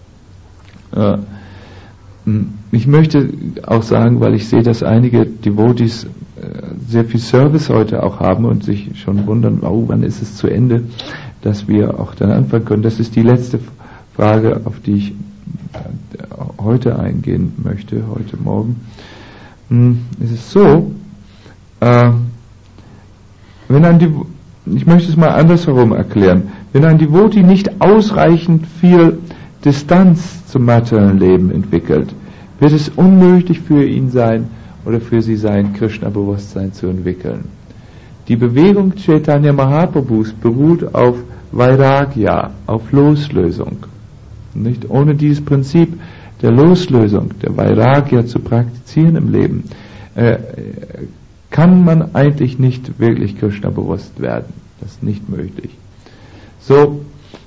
ich möchte auch sagen, weil ich sehe, dass einige Devotees sehr viel Service heute auch haben und sich schon wundern, wann ist es zu Ende, dass wir auch dann anfangen können. Das ist die letzte Frage, auf die ich heute eingehen möchte, heute Morgen. Es ist so, ich möchte es mal andersherum erklären, wenn ein Devotee nicht ausreichend viel Distanz zum materiellen Leben entwickelt, wird es unmöglich für ihn sein oder für sie sein, Krishna-Bewusstsein zu entwickeln. Die Bewegung Chaitanya Mahaprabhus beruht auf Vairagya, auf Loslösung. Nicht? Ohne dieses Prinzip der Loslösung, der Vairagya zu praktizieren im Leben, kann man eigentlich nicht wirklich Krishna bewusst werden. Das ist nicht möglich. So,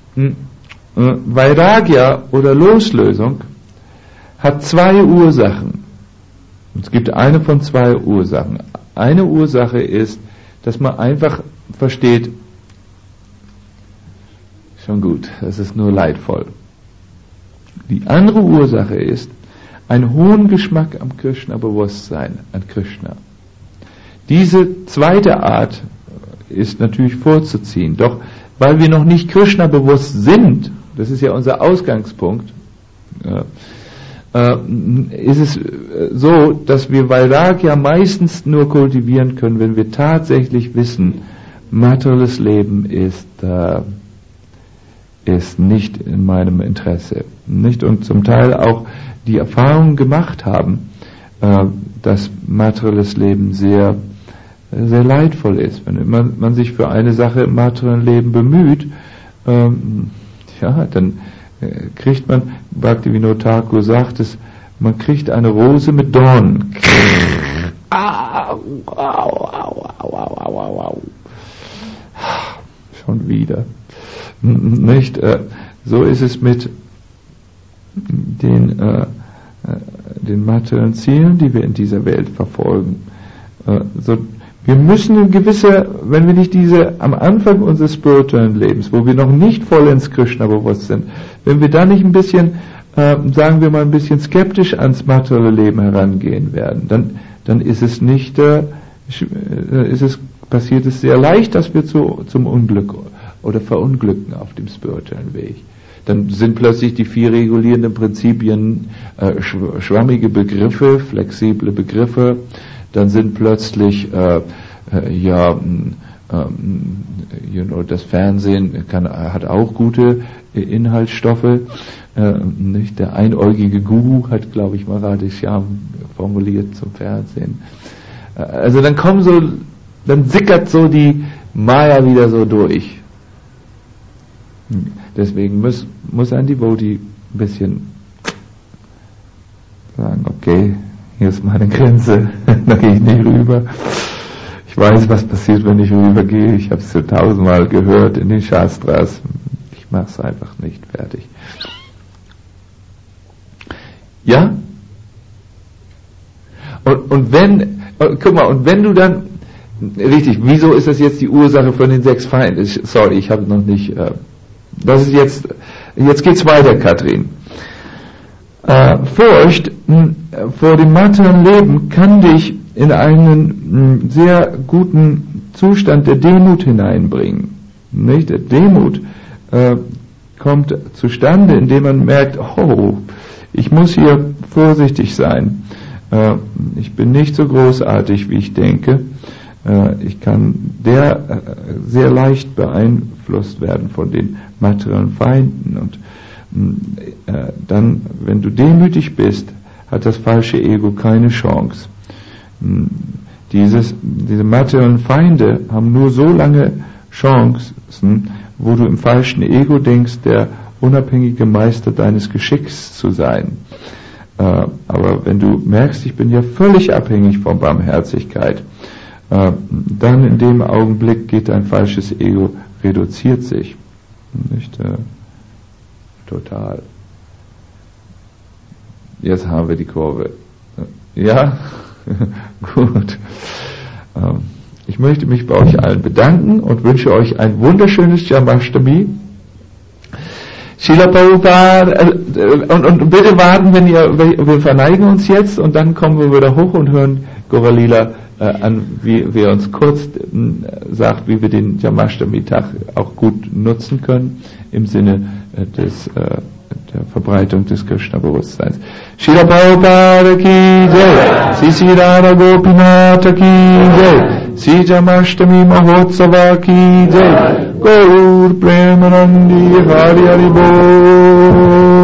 Vairagya oder Loslösung hat zwei Ursachen. Es gibt eine von zwei Ursachen. Eine Ursache ist, dass man einfach versteht, schon gut, das ist nur leidvoll. Die andere Ursache ist ein hohen Geschmack am Krishna-Bewusstsein, an Krishna. Diese zweite Art ist natürlich vorzuziehen, doch weil wir noch nicht Krishna-bewusst sind, das ist ja unser Ausgangspunkt, ist es so, dass wir Vairagya meistens nur kultivieren können, wenn wir tatsächlich wissen, materielles Leben ist nicht in meinem Interesse, nicht, und zum Teil auch die Erfahrung gemacht haben, dass materielles Leben sehr, sehr leidvoll ist. Wenn man sich für eine Sache im materiellen Leben bemüht, dann kriegt man, Bhaktivinoda Thakur sagt es, man kriegt eine Rose mit Dornen. Schon wieder. Nicht? So ist es mit den materiellen Zielen, die wir in dieser Welt verfolgen. Wir müssen wenn wir nicht am Anfang unseres spirituellen Lebens, wo wir noch nicht vollends Krishna bewusst sind, wenn wir da nicht ein bisschen, sagen wir mal, ein bisschen skeptisch ans materielle Leben herangehen werden, dann ist es nicht, passiert es sehr leicht, dass wir zum Unglück oder verunglücken auf dem spirituellen Weg. Dann sind plötzlich die 4 regulierenden Prinzipien schwammige Begriffe, flexible Begriffe. Dann sind plötzlich das Fernsehen hat auch gute Inhaltsstoffe. Nicht? Der einäugige Guru hat, glaube ich, mal Radheshyam formuliert zum Fernsehen. Also dann sickert so die Maya wieder so durch. Deswegen muss ein Devotee ein bisschen sagen, okay, hier ist meine Grenze, da gehe ich nicht rüber. Ich weiß, was passiert, wenn ich rübergehe. Ich habe es 1000-mal gehört in den Shastras. Ich mache es einfach nicht, fertig. Ja? Und wenn du dann, richtig, wieso ist das jetzt die Ursache von den 6 Feinden? Sorry, ich habe noch nicht, das ist jetzt geht's weiter, Katrin. Furcht vor dem materiellen Leben kann dich in einen sehr guten Zustand der Demut hineinbringen. Nicht? Der Demut kommt zustande, indem man merkt, oh, ich muss hier vorsichtig sein. Ich bin nicht so großartig, wie ich denke. Ich kann sehr leicht beeinflusst werden von den materiellen Feinden. Und dann, wenn du demütig bist, hat das falsche Ego keine Chance. Diese materiellen Feinde haben nur so lange Chancen, wo du im falschen Ego denkst, der unabhängige Meister deines Geschicks zu sein. Aber wenn du merkst, ich bin ja völlig abhängig von Barmherzigkeit, dann in dem Augenblick geht dein falsches Ego, reduziert sich. Nicht? Total. Jetzt haben wir die Kurve. Ja? Gut. Ich möchte mich bei euch allen bedanken und wünsche euch ein wunderschönes Jamashtami. Srila Prabhupada, und bitte warten, wir verneigen uns jetzt und dann kommen wir wieder hoch und hören Gaura-Lila an, wie er uns kurz sagt, wie wir den Jamashtami-Tag auch gut nutzen können im Sinne der Verbreitung des Krishna-Bewusstseins. Srila Prabhupada ki jai, Sri Sri Radha Gopinath ki jai, Sri Jamashtami Mahotsava ki jai, Gaur Premanandi Hari Hari Bol.